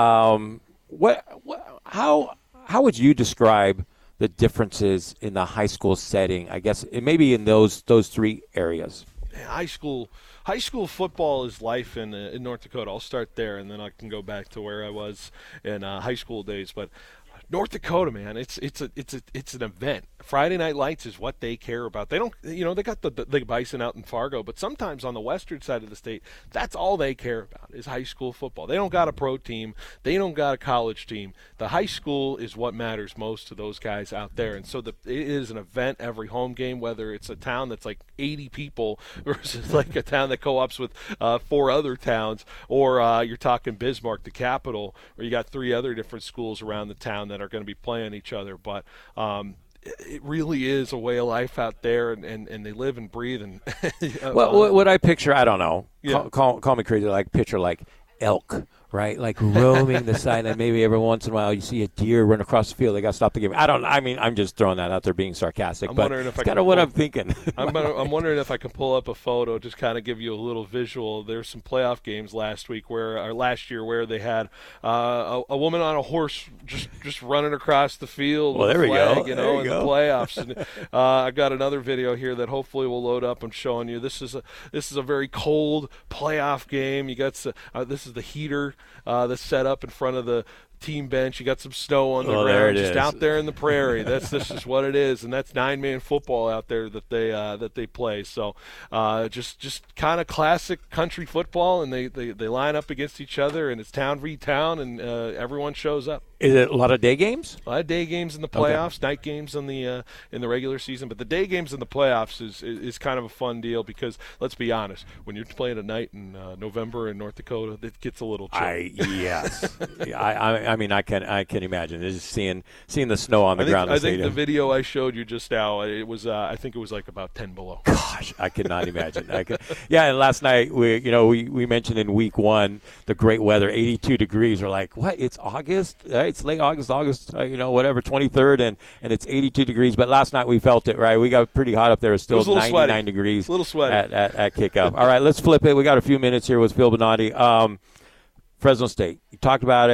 Um, what, what, how, how would you describe the differences in the high school setting? I guess it maybe in those those three areas. High school, high school football is life in uh, in North Dakota. I'll start there, and then I can go back to where I was in uh, high school days. But North Dakota, man, it's it's a it's a it's an event. Friday Night Lights is what they care about. They don't, you know, they got the, the the Bison out in Fargo, but sometimes on the western side of the state, that's all they care about is high school football. They don't got a pro team. They don't got a college team. The high school is what matters most to those guys out there. And so the, it is an event every home game, whether it's a town that's like eighty people versus like a town that co-ops with uh, four other towns, or uh, you're talking Bismarck, the capital, where you got three other different schools around the town that are going to be playing each other. But um, it really is a way of life out there, and, and, and they live and breathe. And well, what, what I picture, I don't know. Yeah. Call, call, call me crazy. Like picture like elk, right? Like roaming the side, and maybe every once in a while you see a deer run across the field. They got to stop the game. I don't. I mean, I'm just throwing that out there, being sarcastic. I'm but wondering if it's I kind can of what pull- I'm thinking. I'm, I'm wondering if I can pull up a photo, just kind of give you a little visual. There's some playoff games last week where, or last year, where they had uh, a, a woman on a horse just, just running across the field. Well, with there a we flag, go. You There know, you in go. the playoffs. And, uh, I've got another video here that hopefully will load up. I'm showing you. This is a this is a very cold playoff game. You got s- uh, this is the heater uh, that's set up in front of the team bench. You got some snow on the Well, there ground, it just is. out there in the prairie. That's this is what it is, and that's nine man football out there that they uh, that they play. So uh, just just kind of classic country football, and they, they, they line up against each other, and it's town v town, and uh, everyone shows up. Is it a lot of day games? A lot of day games in the playoffs, night games in the uh, in the regular season, but the day games in the playoffs is, is is kind of a fun deal because let's be honest, when you're playing at night in uh, November in North Dakota, it gets a little chilly. I yes. I, I I mean I can I can imagine just seeing seeing the snow on the I think, ground. in I the think the stadium. video I showed you just now, it was uh, I think it was like about ten below. Gosh, I could not imagine. I could, yeah, and last night we, you know, we, we mentioned in week one the great weather, eighty-two degrees. We're like, what? It's August? Right? It's late August, August, uh, you know, whatever, twenty-third, and, and it's eighty-two degrees. But last night we felt it, right? We got pretty hot up there. It's still It was a little ninety-nine sweaty. degrees. A little sweaty. at at, at kickoff. All right, let's flip it. We got a few minutes here with Phil Bonatti. Um, Fresno State. You talked about it.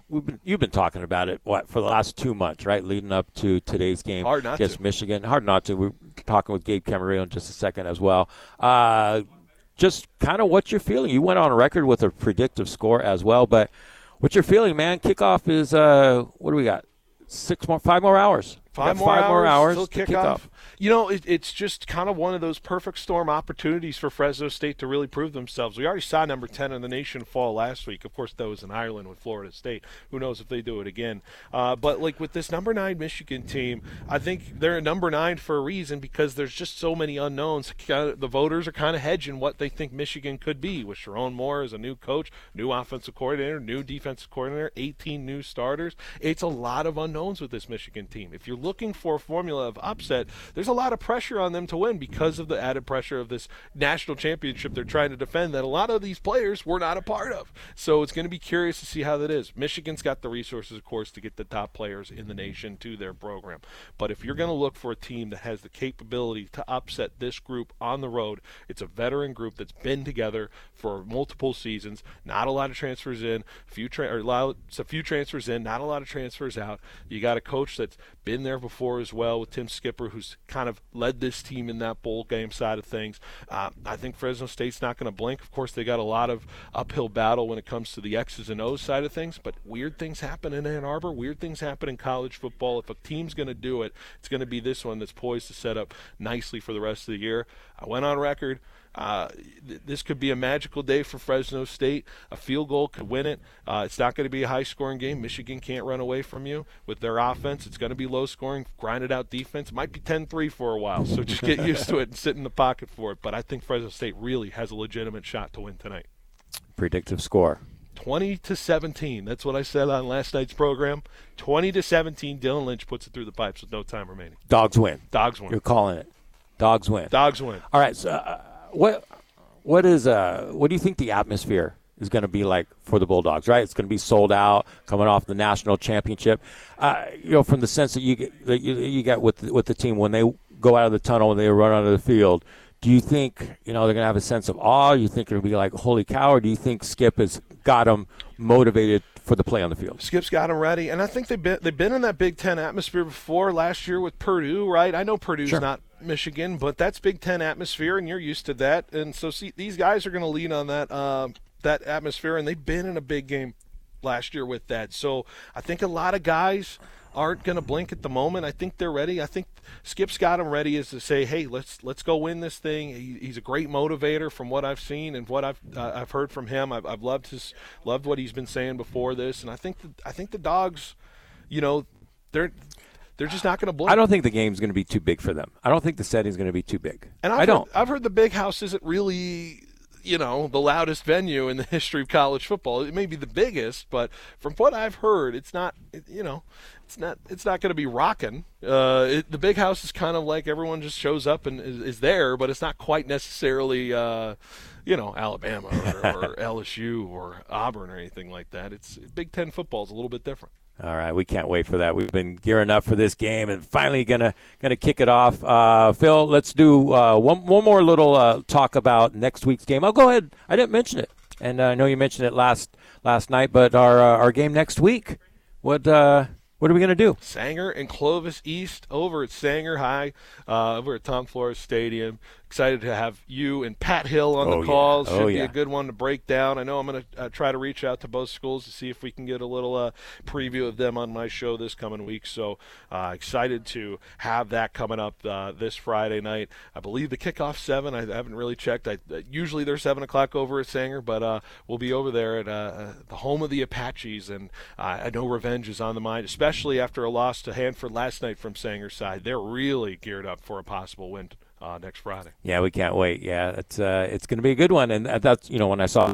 we've been, you've been talking about it what for the last two months, right, leading up to today's game Hard not against to. Michigan. Hard not to. We're talking with Gabe Camarillo in just a second as well. Uh, just kind of what you're feeling. You went on record with a predictive score as well, but what you're feeling, man, kickoff is, uh, what do we got, six more, five more hours. Five, more, five hours more hours till till kickoff. kickoff. You know, it, it's just kind of one of those perfect storm opportunities for Fresno State to really prove themselves. We already saw number ten in the nation fall last week. Of course, that was in Ireland with Florida State. Who knows if they do it again? Uh, but like with this number nine Michigan team, I think they're number nine for a reason because there's just so many unknowns. The voters are kind of hedging what they think Michigan could be with Sharon Moore as a new coach, new offensive coordinator, new defensive coordinator, eighteen new starters. It's a lot of unknowns with this Michigan team. If you're looking for a formula of upset, there's a lot of pressure on them to win because of the added pressure of this national championship they're trying to defend that a lot of these players were not a part of. So it's going to be curious to see how that is. Michigan's got the resources, of course, to get the top players in the nation to their program. But if you're going to look for a team that has the capability to upset this group on the road, it's a veteran group that's been together for multiple seasons, not a lot of transfers in, few tra- or allow, a few transfers in, not a lot of transfers out. You got a coach that's been there before as well with Tim Skipper, who's kind of led this team in that bowl game side of things. Uh, I think Fresno State's not going to blink. Of course, they got a lot of uphill battle when it comes to the X's and O's side of things, but weird things happen in Ann Arbor. Weird things happen in college football. If a team's going to do it, it's going to be this one that's poised to set up nicely for the rest of the year. I went on record. Uh, th- this could be a magical day for Fresno State. A field goal could win it. Uh, it's not going to be a high-scoring game. Michigan can't run away from you with their offense. It's going to be low-scoring, grinded-out defense. It might be ten three for a while, so just get used to it and sit in the pocket for it. But I think Fresno State really has a legitimate shot to win tonight. Predictive score. twenty to seventeen. That's what I said on last night's program. twenty to seventeen. Dylan Lynch puts it through the pipes with no time remaining. Dogs win. Dogs win. You're calling it. Dogs win. Dogs win. All right. So, uh, what what is uh what do you think the atmosphere is going to be like for the Bulldogs? Right, it's going to be sold out, coming off the national championship. Uh, you know, from the sense that you get that you, you get with the, with the team when they go out of the tunnel and they run onto the field. Do you think you know they're going to have a sense of awe? Do you think it'll be like holy cow? Or do you think Skip has got them motivated for the play on the field? Skip's got them ready, and I think they've been they've been in that Big Ten atmosphere before. Last year with Purdue, right? I know Purdue's Sure. not Michigan, but that's Big Ten atmosphere, and you're used to that. And so, see, these guys are going to lean on that uh, that atmosphere, and they've been in a big game last year with that. So I think a lot of guys aren't going to blink at the moment. I think they're ready. I think Skip's got them ready as to say, hey, let's let's go win this thing. He, he's a great motivator from what I've seen and what I've uh, I've heard from him. I've, I've loved his loved what he's been saying before this, and I think the, I think the Dogs, you know, they're they're just not going to blink. I don't think the game's going to be too big for them. I don't think the setting's going to be too big. And I've I don't. Heard, I've heard the Big House isn't really, you know, the loudest venue in the history of college football. It may be the biggest, but from what I've heard, it's not, you know, it's not it's not going to be rocking. Uh, it, the Big House is kind of like everyone just shows up and is, is there, but it's not quite necessarily, uh, you know, Alabama or, or L S U or Auburn or anything like that. It's Big Ten football is a little bit different. All right, we can't wait for that. We've been gearing up for this game and finally gonna gonna kick it off. Uh, Phil, let's do uh, one one more little uh, talk about next week's game. I'll go ahead. I didn't mention it, and uh, I know you mentioned it last last night, but our uh, our game next week. What uh, what are we gonna do? Sanger and Clovis East over at Sanger High, uh, over at Tom Flores Stadium. Excited to have you and Pat Hill on Oh, the calls. yeah. Oh, Should be yeah. a good one to break down. I know I'm going to uh, try to reach out to both schools to see if we can get a little uh, preview of them on my show this coming week. So uh, excited to have that coming up uh, this Friday night. I believe the kickoff seven. I haven't really checked. I, uh, usually they're seven o'clock over at Sanger, but uh, we'll be over there at uh, the home of the Apaches, and uh, I know revenge is on the mind, especially after a loss to Hanford last night from Sanger's side. They're really geared up for a possible win Uh, next Friday. Yeah, we can't wait. Yeah, it's uh, it's going to be a good one. And that's you know when I saw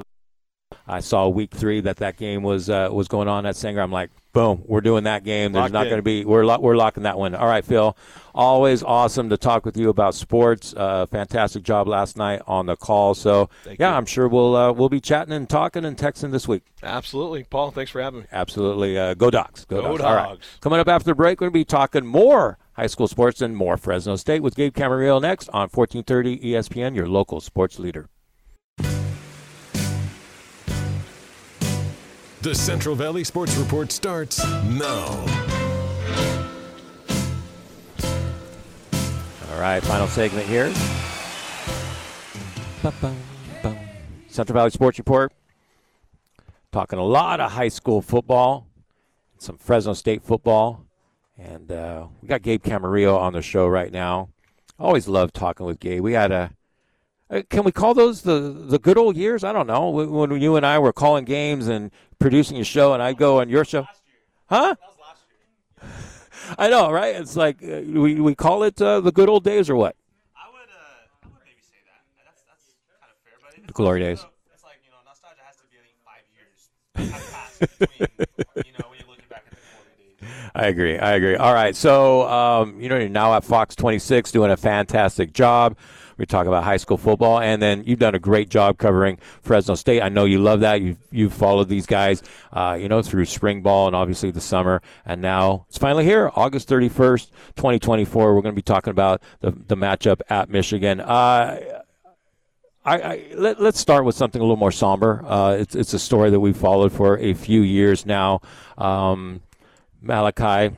I saw week three that that game was uh, was going on at Sanger, I'm like, boom, we're doing that game. There's Locked not in. going to be we're lo- we're locking that one. All right, Phil. Always awesome to talk with you about sports. Uh, fantastic job last night on the call. So Thank yeah, you. I'm sure we'll uh, we'll be chatting and talking and texting this week. Absolutely. Paul, thanks for having me. Absolutely. Uh, go Dogs. Go, Go Dogs. All right. Dogs. Coming up after the break, we're going to be talking more high school sports and more Fresno State with Gabe Camarillo next on fourteen thirty E S P N, your local sports leader. The Central Valley Sports Report starts now. All right, final segment here. Ba-bum, bum. Central Valley Sports Report. Talking a lot of high school football, some Fresno State football, and uh, we got Gabe Camarillo on the show right now. I always love talking with Gabe. We had a Can we call those the, the good old years? I don't know. When you and I were calling games and producing a show, and I'd go on your show. Huh? That was last year. I know, right? It's like, uh, we we call it uh, the good old days or what? I would, uh, I would maybe say that. That's that's kind of fair. But the glory days. It's like, you know, nostalgia has to be, I think, five years have passed between, you know, when you're looking back at the glory days. I agree. I agree. All right. So, um, you know, you're now at Fox twenty-six doing a fantastic job. We talk about high school football, and then you've done a great job covering Fresno State. I know you love that. You've, you've followed these guys, uh, you know, through spring ball and obviously the summer. And now it's finally here, August thirty-first, twenty twenty-four. We're going to be talking about the, the matchup at Michigan. Uh, I, I let, let's start with something a little more somber. Uh, it's, it's a story that we've followed for a few years now. Um, Malachi,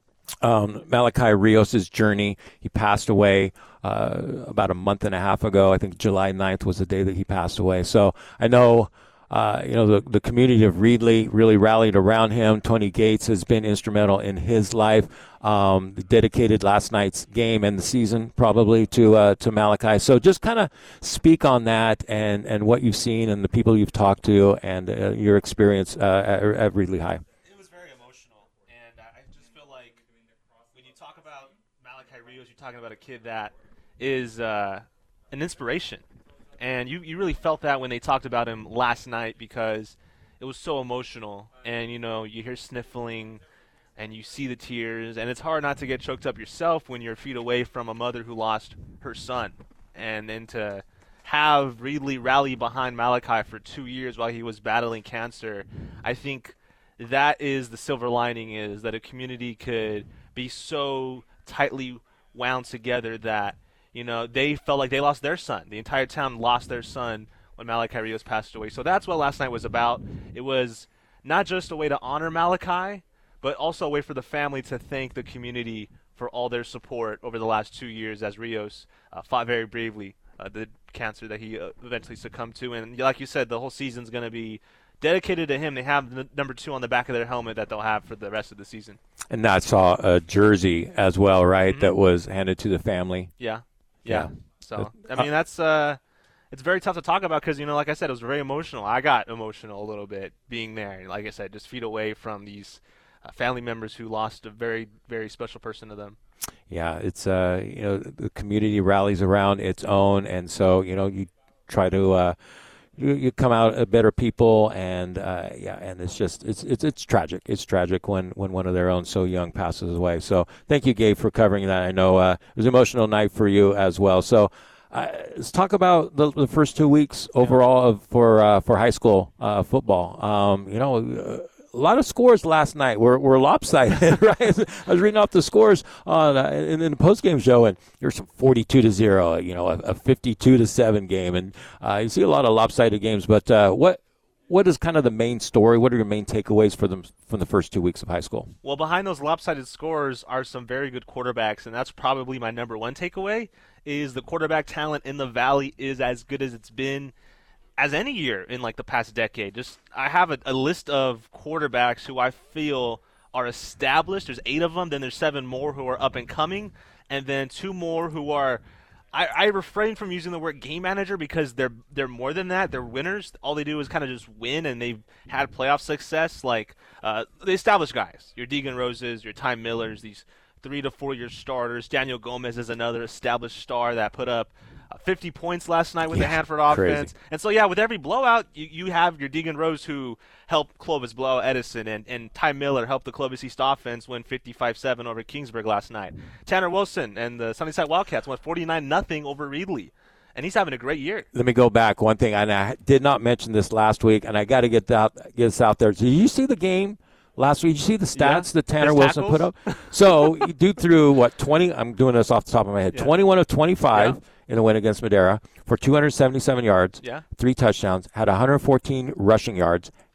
um, Malachi Rios' journey. He passed away Uh, about a month and a half ago. I think July ninth was the day that he passed away. So I know, uh, you know, the, the community of Reedley really rallied around him. Tony Gates has been instrumental in his life. Um, dedicated last night's game and the season probably to uh, to Malachi. So just kind of speak on that and, and what you've seen and the people you've talked to and uh, your experience uh, at, at Reedley High. It was very emotional, and I just feel like when you talk about Malachi Rios, you're talking about a kid that is uh, an inspiration. And you, you really felt that when they talked about him last night because it was so emotional. And, you know, you hear sniffling and you see the tears. And it's hard not to get choked up yourself when you're feet away from a mother who lost her son. And then to have Reedley rally behind Malachi for two years while he was battling cancer, I think that is the silver lining, is that a community could be so tightly wound together that, you know, they felt like they lost their son. The entire town lost their son when Malachi Rios passed away. So that's what last night was about. It was not just a way to honor Malachi, but also a way for the family to thank the community for all their support over the last two years as Rios uh, fought very bravely uh, the cancer that he uh, eventually succumbed to. And like you said, the whole season's going to be dedicated to him. They have the number two on the back of their helmet that they'll have for the rest of the season. And I saw a jersey as well, right, mm-hmm. that was handed to the family. Yeah. Yeah. Yeah. So, I mean, that's uh, it's very tough to talk about because, you know, like I said, it was very emotional. I got emotional a little bit being there. Like I said, just feet away from these uh, family members who lost a very, very special person to them. Yeah, it's, uh, you know, the community rallies around its own. And so, you know, you try to, uh, you, you come out a better people. And, uh, yeah, and it's just, it's, it's, it's tragic. It's tragic when, when one of their own so young passes away. So thank you, Gabe, for covering that. I know uh, it was an emotional night for you as well. So uh, let's talk about the, the first two weeks overall of, for, uh, for high school uh, football. Um, you know, uh, a lot of scores last night were, were lopsided, right? I was reading off the scores on uh, in, in the postgame show, and there's some forty-two to zero, you know, a, a fifty-two to seven game, and uh, you see a lot of lopsided games. But uh, what what is kind of the main story? What are your main takeaways for them from the first two weeks of high school? Well, behind those lopsided scores are some very good quarterbacks, and that's probably my number one takeaway. Is the quarterback talent in the Valley is as good as it's been as any year in like the past decade. Just I have a, a list of quarterbacks who I feel are established. There's eight of them. Then there's seven more who are up and coming, and then two more who are. I, I refrain from using the word game manager because they're they're more than that. They're winners. All they do is kind of just win, and they've had playoff success. Like uh, the established guys, your Deegan Roses, your Ty Millers, these three to four year starters. Daniel Gomez is another established star that put up fifty points last night with yeah, the Hanford offense. crazy. And so, yeah, with every blowout, you, you have your Deegan Rose who helped Clovis blow out Edison, and, and Ty Miller helped the Clovis East offense win fifty-five seven over Kingsburg last night. Tanner Wilson and the Sunnyside Wildcats won forty-nine nothing over Reedley, and he's having a great year. Let me go back one thing, and I did not mention this last week, and I got to get that get this out there. Did you see the game last week? Did you see the stats yeah. that Tanner His Wilson tackles? put up? So, dude threw, what, twenty? I'm doing this off the top of my head. Yeah. twenty-one of twenty-five. Yeah. In a win against Madera for two hundred seventy-seven yards, yeah. three touchdowns, had one hundred fourteen rushing yards,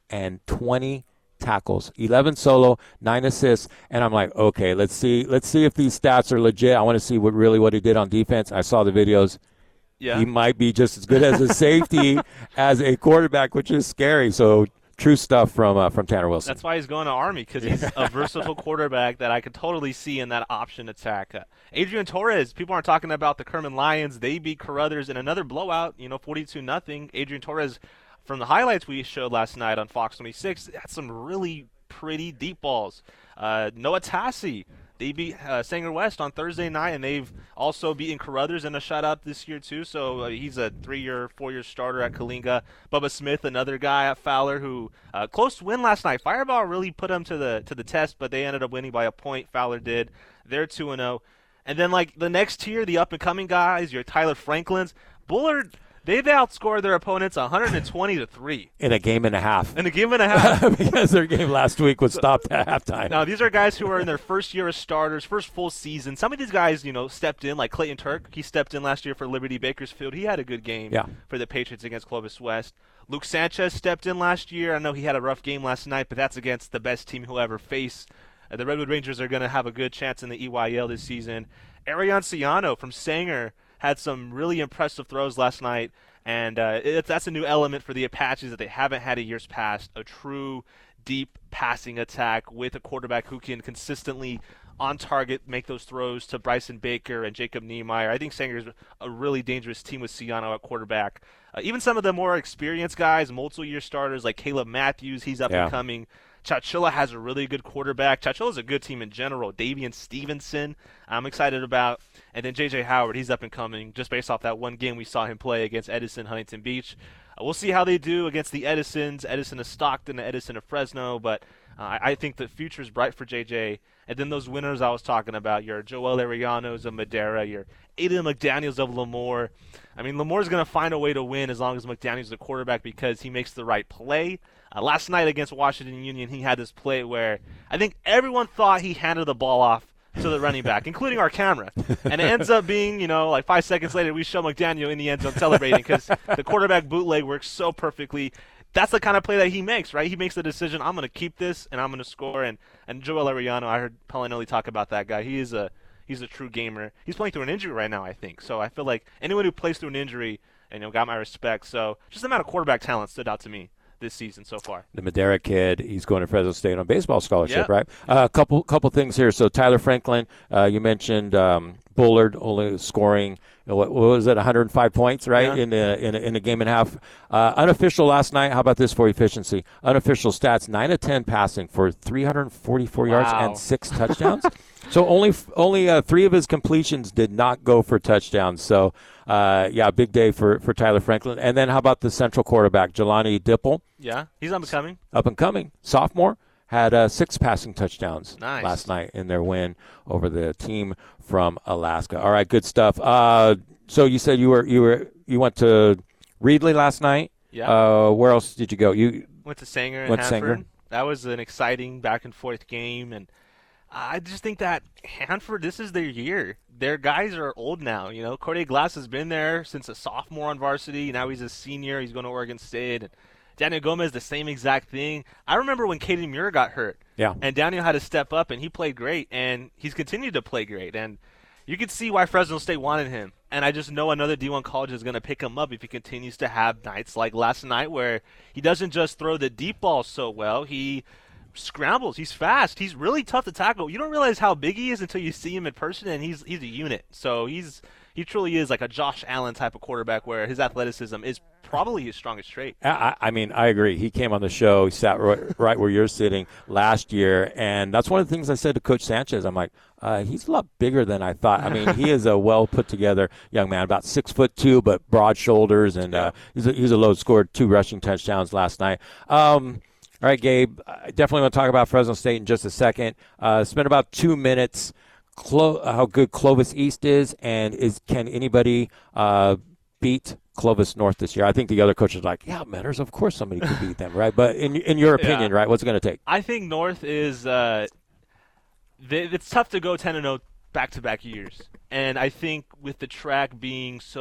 twenty tackles, eleven solo, nine assists, and I'm like, okay, let's see, let's see if these stats are legit. I want to see what really what he did on defense. I saw the videos. Yeah. He might be just as good as a safety as a quarterback, which is scary. So true stuff from uh, from Tanner Wilson. That's why he's going to Army, because he's a versatile quarterback that I could totally see in that option attack. Uh, Adrian Torres, people aren't talking about the Kerman Lions. They beat Carruthers in another blowout, you know, forty-two nothing. Adrian Torres, from the highlights we showed last night on Fox twenty-six, had some really pretty deep balls. Uh, Noah Tassi, they beat uh, Sanger West on Thursday night, and they've also beaten Carruthers in a shutout this year too. So uh, he's a three-year, four-year starter at Kalinga. Bubba Smith, another guy at Fowler, who uh, close win last night. Fireball really put him to the to the test, but they ended up winning by a point. Fowler did. They're two and zero. And then like the next tier, the up-and-coming guys, your Tyler Franklins, Bullard. They've outscored their opponents one hundred twenty to three in a game and a half. In a game and a half, because their game last week was stopped at halftime. Now these are guys who are in their first year as starters, first full season. Some of these guys, you know, stepped in, like Clayton Turk. He stepped in last year for Liberty Bakersfield. He had a good game yeah. for the Patriots against Clovis West. Luke Sanchez stepped in last year. I know he had a rough game last night, but that's against the best team he'll ever face. Uh, the Redwood Rangers are going to have a good chance in the E Y L this season. Arian Ciano from Sanger had some really impressive throws last night. And uh, it, that's a new element for the Apaches that they haven't had in years past, a true deep passing attack with a quarterback who can consistently on target make those throws to Bryson Baker and Jacob Niemeyer. I think Sanger's a really dangerous team with Ciano at quarterback. Uh, even some of the more experienced guys, multiple-year starters like Caleb Matthews, he's up yeah. and coming. Chachilla has a really good quarterback. Chachilla's a good team in general. Davian Stevenson, I'm excited about. And then J J Howard, he's up and coming just based off that one game we saw him play against Edison Huntington Beach. Uh, we'll see how they do against the Edisons, Edison of Stockton, Edison of Fresno. But uh, I think the future is bright for J J. And then those winners I was talking about, your Joel Arianos of Madera, your Aiden McDaniels of Lemoore. I mean, Lemore's going to find a way to win as long as McDaniels is the quarterback because he makes the right play. Uh, last night against Washington Union, he had this play where I think everyone thought he handed the ball off to the running back, including our camera. And it ends up being, you know, like five seconds later, we show McDaniel in the end zone celebrating because the quarterback bootleg works so perfectly. That's the kind of play that he makes, right? He makes the decision, I'm going to keep this, and I'm going to score. And, and Joel Ariano, I heard Pellinelli talk about that guy. He is a he's a true gamer. He's playing through an injury right now, I think. So I feel like anyone who plays through an injury, you know, got my respect. So just the amount of quarterback talent stood out to me this season so far. The Madera kid, he's going to Fresno State on baseball scholarship, yep. right? A uh, couple couple things here. So Tyler Franklin, uh, you mentioned um, Bullard only scoring, what, what was it, one hundred five points, right, yeah. in, a, in, a, in a game and a half. Uh, unofficial last night, how about this for efficiency? Unofficial stats, nine of ten passing for three hundred forty-four wow. yards and six touchdowns. So only only uh, three of his completions did not go for touchdowns. So, uh, yeah, big day for, for Tyler Franklin. And then how about the central quarterback, Jelani Dipple? Yeah, he's up and coming. Up and coming. Sophomore. Had uh, six passing touchdowns nice. last night in their win over the team from Alaska. All right, good stuff. Uh, so you said you were you were you went to Reedley last night. Yeah. Uh, where else did you go? You went to Sanger and went Hanford. Sanger. That was an exciting back and forth game, and I just think that Hanford, this is their year. Their guys are old now. You know, Corday Glass has been there since a sophomore on varsity. Now he's a senior. He's going to Oregon State. And Daniel Gomez, the same exact thing. I remember when Caden Muir got hurt. Yeah. And Daniel had to step up, and he played great. And he's continued to play great. And you can see why Fresno State wanted him. And I just know another D one college is going to pick him up if he continues to have nights like last night where he doesn't just throw the deep ball so well. He scrambles. He's fast. He's really tough to tackle. You don't realize how big he is until you see him in person, and he's he's a unit. So he's he truly is like a Josh Allen type of quarterback where his athleticism is probably his strongest trait. I, I mean, I agree. He came on the show. He sat right, right where you're sitting last year, and that's one of the things I said to Coach Sanchez. I'm like, uh, he's a lot bigger than I thought. I mean, he is a well put together young man, about six foot two, but broad shoulders, and uh, he's a, he's a load. Scored two rushing touchdowns last night. Um, all right, Gabe. I definitely want to talk about Fresno State in just a second. Uh, spent about two minutes. Clo- how good Clovis East is, and is can anybody uh, beat Clovis North this year? I think the other coaches are like, yeah, Matters, of course somebody could beat them, right? But in in your opinion, yeah. right, what's it going to take? I think North is uh, they, it's tough to go ten and oh back-to-back years. And I think with the track being so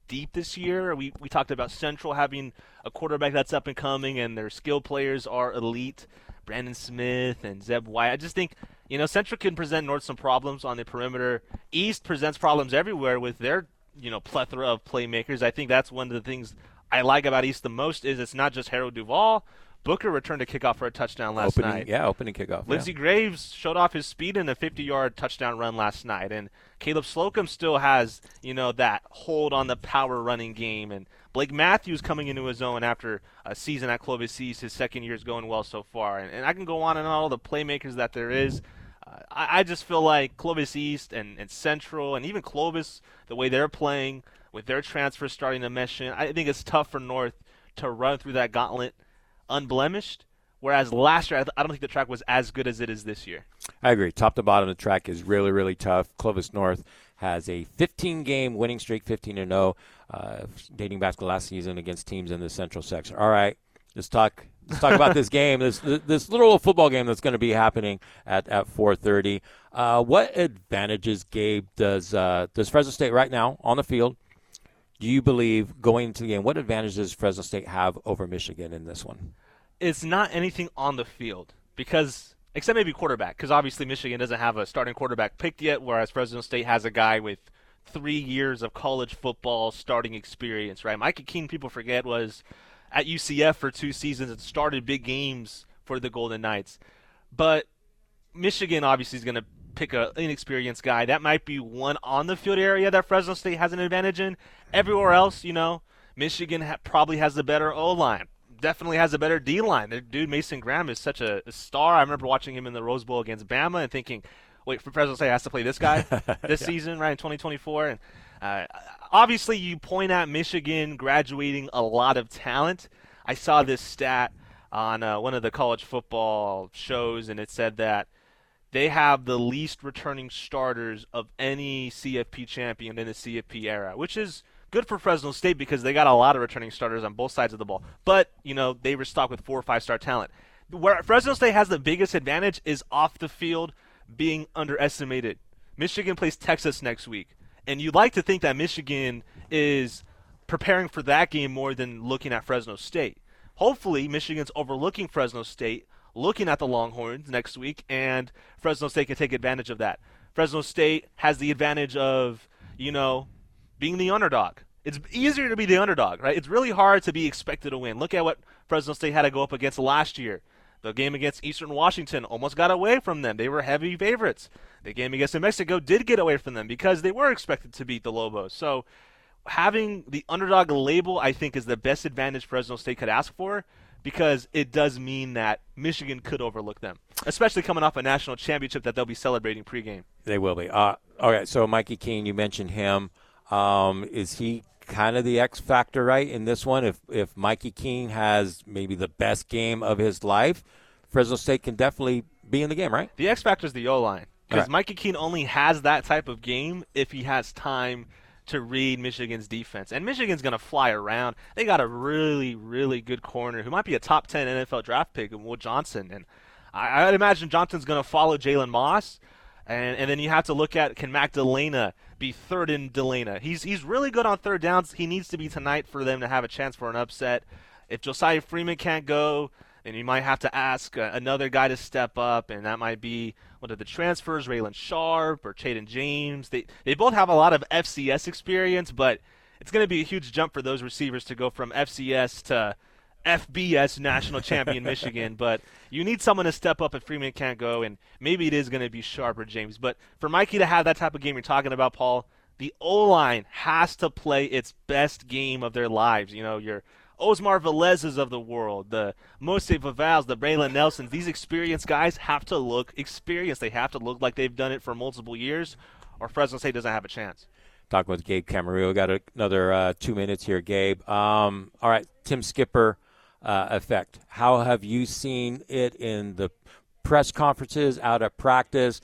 deep this year. We we talked about Central having a quarterback that's up and coming, and their skill players are elite. Brandon Smith and Zeb White. I just think, you know, Central can present North some problems on the perimeter. East presents problems everywhere with their, you know, plethora of playmakers. I think that's one of the things I like about East the most is it's not just Harold Duvall. Booker returned a kickoff for a touchdown last opening, night. Yeah, opening kickoff. Lindsey yeah. Graves showed off his speed in a fifty-yard touchdown run last night. And Caleb Slocum still has, you know, that hold on the power running game. And Blake Matthews coming into his own after a season at Clovis East. His second year is going well so far. And, and I can go on and on all the playmakers that there is. Uh, I, I just feel like Clovis East and, and Central and even Clovis, the way they're playing with their transfers starting to mesh in, I think it's tough for North to run through that gauntlet unblemished, whereas last year I, th- I don't think the track was as good as it is this year. I agree. Top to bottom, the track is really, really tough. Clovis North has a fifteen-game winning streak, fifteen and oh, uh, dating back to last season against teams in the Central section. All right, let's talk. Let's talk about this game. This this little football game that's going to be happening at at four thirty. Uh, what advantages, Gabe, does uh, does Fresno State right now on the field? Do you believe going into the game? What advantages does Fresno State have over Michigan in this one? It's not anything on the field because, except maybe quarterback, because obviously Michigan doesn't have a starting quarterback picked yet, whereas Fresno State has a guy with three years of college football starting experience, right? Micah Keene, people forget, was at U C F for two seasons and started big games for the Golden Knights. But Michigan obviously is going to pick an inexperienced guy. That might be one on-the-field area that Fresno State has an advantage in. Everywhere else, you know, Michigan ha- probably has the better O-line. Definitely has a better D-line. The dude, Mason Graham, is such a, a star. I remember watching him in the Rose Bowl against Bama and thinking, wait, Fresno State has to play this guy this yeah. season, right, in twenty twenty-four. And uh, obviously you point at Michigan graduating a lot of talent. I saw this stat on uh, one of the college football shows, and it said that they have the least returning starters of any C F P champion in the C F P era, which is good for Fresno State because they got a lot of returning starters on both sides of the ball. But, you know, they were stocked with four or five-star talent. Where Fresno State has the biggest advantage is off the field being underestimated. Michigan plays Texas next week, and you'd like to think that Michigan is preparing for that game more than looking at Fresno State. Hopefully, Michigan's overlooking Fresno State, looking at the Longhorns next week, and Fresno State can take advantage of that. Fresno State has the advantage of, you know, being the underdog. It's easier to be the underdog, right? It's really hard to be expected to win. Look at what Fresno State had to go up against last year. The game against Eastern Washington almost got away from them. They were heavy favorites. The game against New Mexico did get away from them because they were expected to beat the Lobos. So having the underdog label, I think, is the best advantage Fresno State could ask for, because it does mean that Michigan could overlook them, especially coming off a national championship that they'll be celebrating pregame. They will be. Uh, all right, so Mikey Keene, you mentioned him. Um, is he kind of the X factor, right, in this one? If if Mikey Keene has maybe the best game of his life, Fresno State can definitely be in the game, right? The X factor is the O-line, because right. Mikey Keene only has that type of game if he has time to read Michigan's defense. And Michigan's going to fly around. They got a really, really good corner who might be a top ten N F L draft pick in Will Johnson. And I, I'd imagine Johnson's going to follow Jalen Moss. And, and then you have to look at, can Magdalena be third in Delana? He's he's really good on third downs. He needs to be tonight for them to have a chance for an upset. If Josiah Freeman can't go, then you might have to ask uh, another guy to step up, and that might be one of the transfers, Raylan Sharp or Chaden James. They they both have a lot of F C S experience, but it's going to be a huge jump for those receivers to go from F C S to F B S national champion Michigan. But you need someone to step up if Freeman can't go, and maybe it is going to be Sharp or James. But for Mikey to have that type of game you're talking about, Paul, the O-line has to play its best game of their lives. You know, your Osmar Velez's of the world, the Mose Vavals, the Braylon Nelsons, these experienced guys have to look experienced. They have to look like they've done it for multiple years, or Fresno State doesn't have a chance. Talking with Gabe Camarillo. Got a, another uh, two minutes here, Gabe. Um, all right, Tim Skipper uh, effect. How have you seen it in the press conferences, out at practice,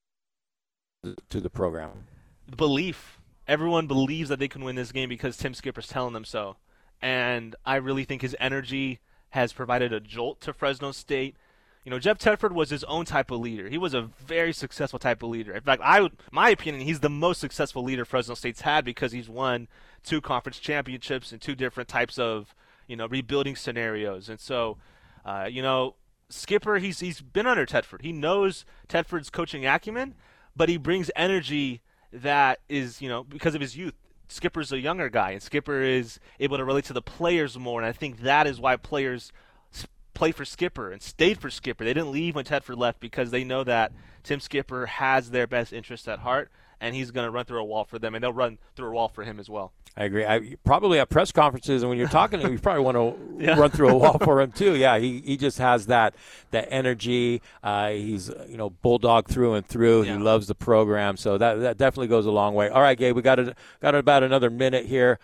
to the program? Belief. Everyone believes that they can win this game because Tim Skipper's telling them so. And I really think his energy has provided a jolt to Fresno State. You know, Jeff Tedford was his own type of leader. He was a very successful type of leader. In fact, I would, my opinion, he's the most successful leader Fresno State's had because he's won two conference championships in two different types of, you know, rebuilding scenarios. And so, uh, you know, Skipper, he's he's been under Tedford. He knows Tedford's coaching acumen, but he brings energy that is, you know, because of his youth. Skipper's a younger guy, and Skipper is able to relate to the players more, and I think that is why players play for Skipper and stayed for Skipper. They didn't leave when Tedford left because they know that Tim Skipper has their best interests at heart, and he's going to run through a wall for them, and they'll run through a wall for him as well. I agree. I, probably at press conferences, and when you're talking to him, you probably want to yeah. run through a wall for him too. Yeah, he, he just has that that energy. Uh, he's you know bulldog through and through. Yeah. He loves the program, so that that definitely goes a long way. All right, Gabe, we got a, got about another minute here.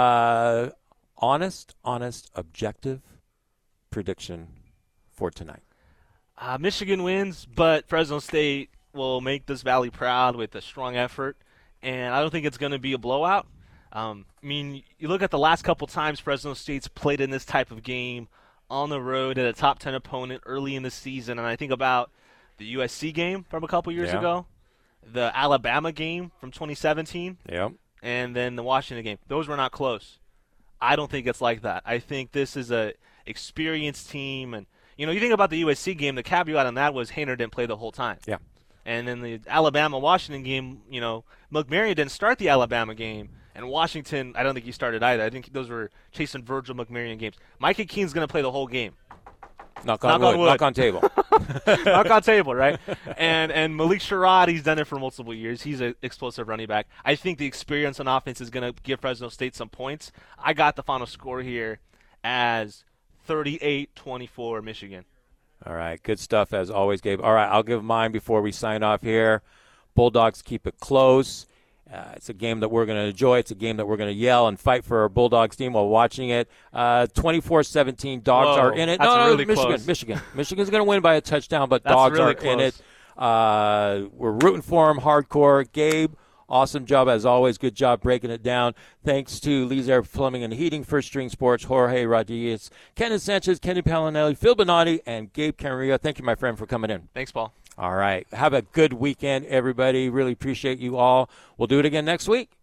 Uh, honest, honest, objective prediction for tonight. Uh, Michigan wins, but Fresno State will make this Valley proud with a strong effort, and I don't think it's going to be a blowout. Um, I mean, you look at the last couple times Fresno State's played in this type of game on the road at a top ten opponent early in the season, and I think about the U S C game from a couple years yeah. ago, the Alabama game from twenty seventeen, yep. and then the Washington game. Those were not close. I don't think it's like that. I think this is a experienced team, and you know, you think about the U S C game, the caveat on that was Haener didn't play the whole time. Yeah. And then the Alabama-Washington game, you know, McMaryion didn't start the Alabama game, and Washington, I don't think he started either. I think those were Chase and Virgil McMaryion games. Micah Keen's going to play the whole game. Knock on, knock wood, on wood. Knock on table. Knock on table, right? And and Malik Sherrod, he's done it for multiple years. He's an explosive running back. I think the experience on offense is going to give Fresno State some points. I got the final score here as thirty-eight twenty-four Michigan. All right, good stuff as always, Gabe. All right, I'll give mine before we sign off here. Bulldogs keep it close. Uh, it's a game that we're going to enjoy. It's a game that we're going to yell and fight for our Bulldogs team while watching it. Uh, twenty-four seventeen, Dogs Whoa, are in it. That's no, no, really Michigan, close. Michigan. Michigan's going to win by a touchdown, but that's Dogs really are close. in it. Uh, we're rooting for them hardcore. Gabe, awesome job as always. Good job breaking it down. Thanks to Lee's Air Plumbing and Heating, First String Sports, Jorge Rodriguez, Kenan Sanchez, Kenny Palinelli, Phil Bonatti, and Gabe Canria. Thank you, my friend, for coming in. Thanks, Paul. All right. Have a good weekend, everybody. Really appreciate you all. We'll do it again next week.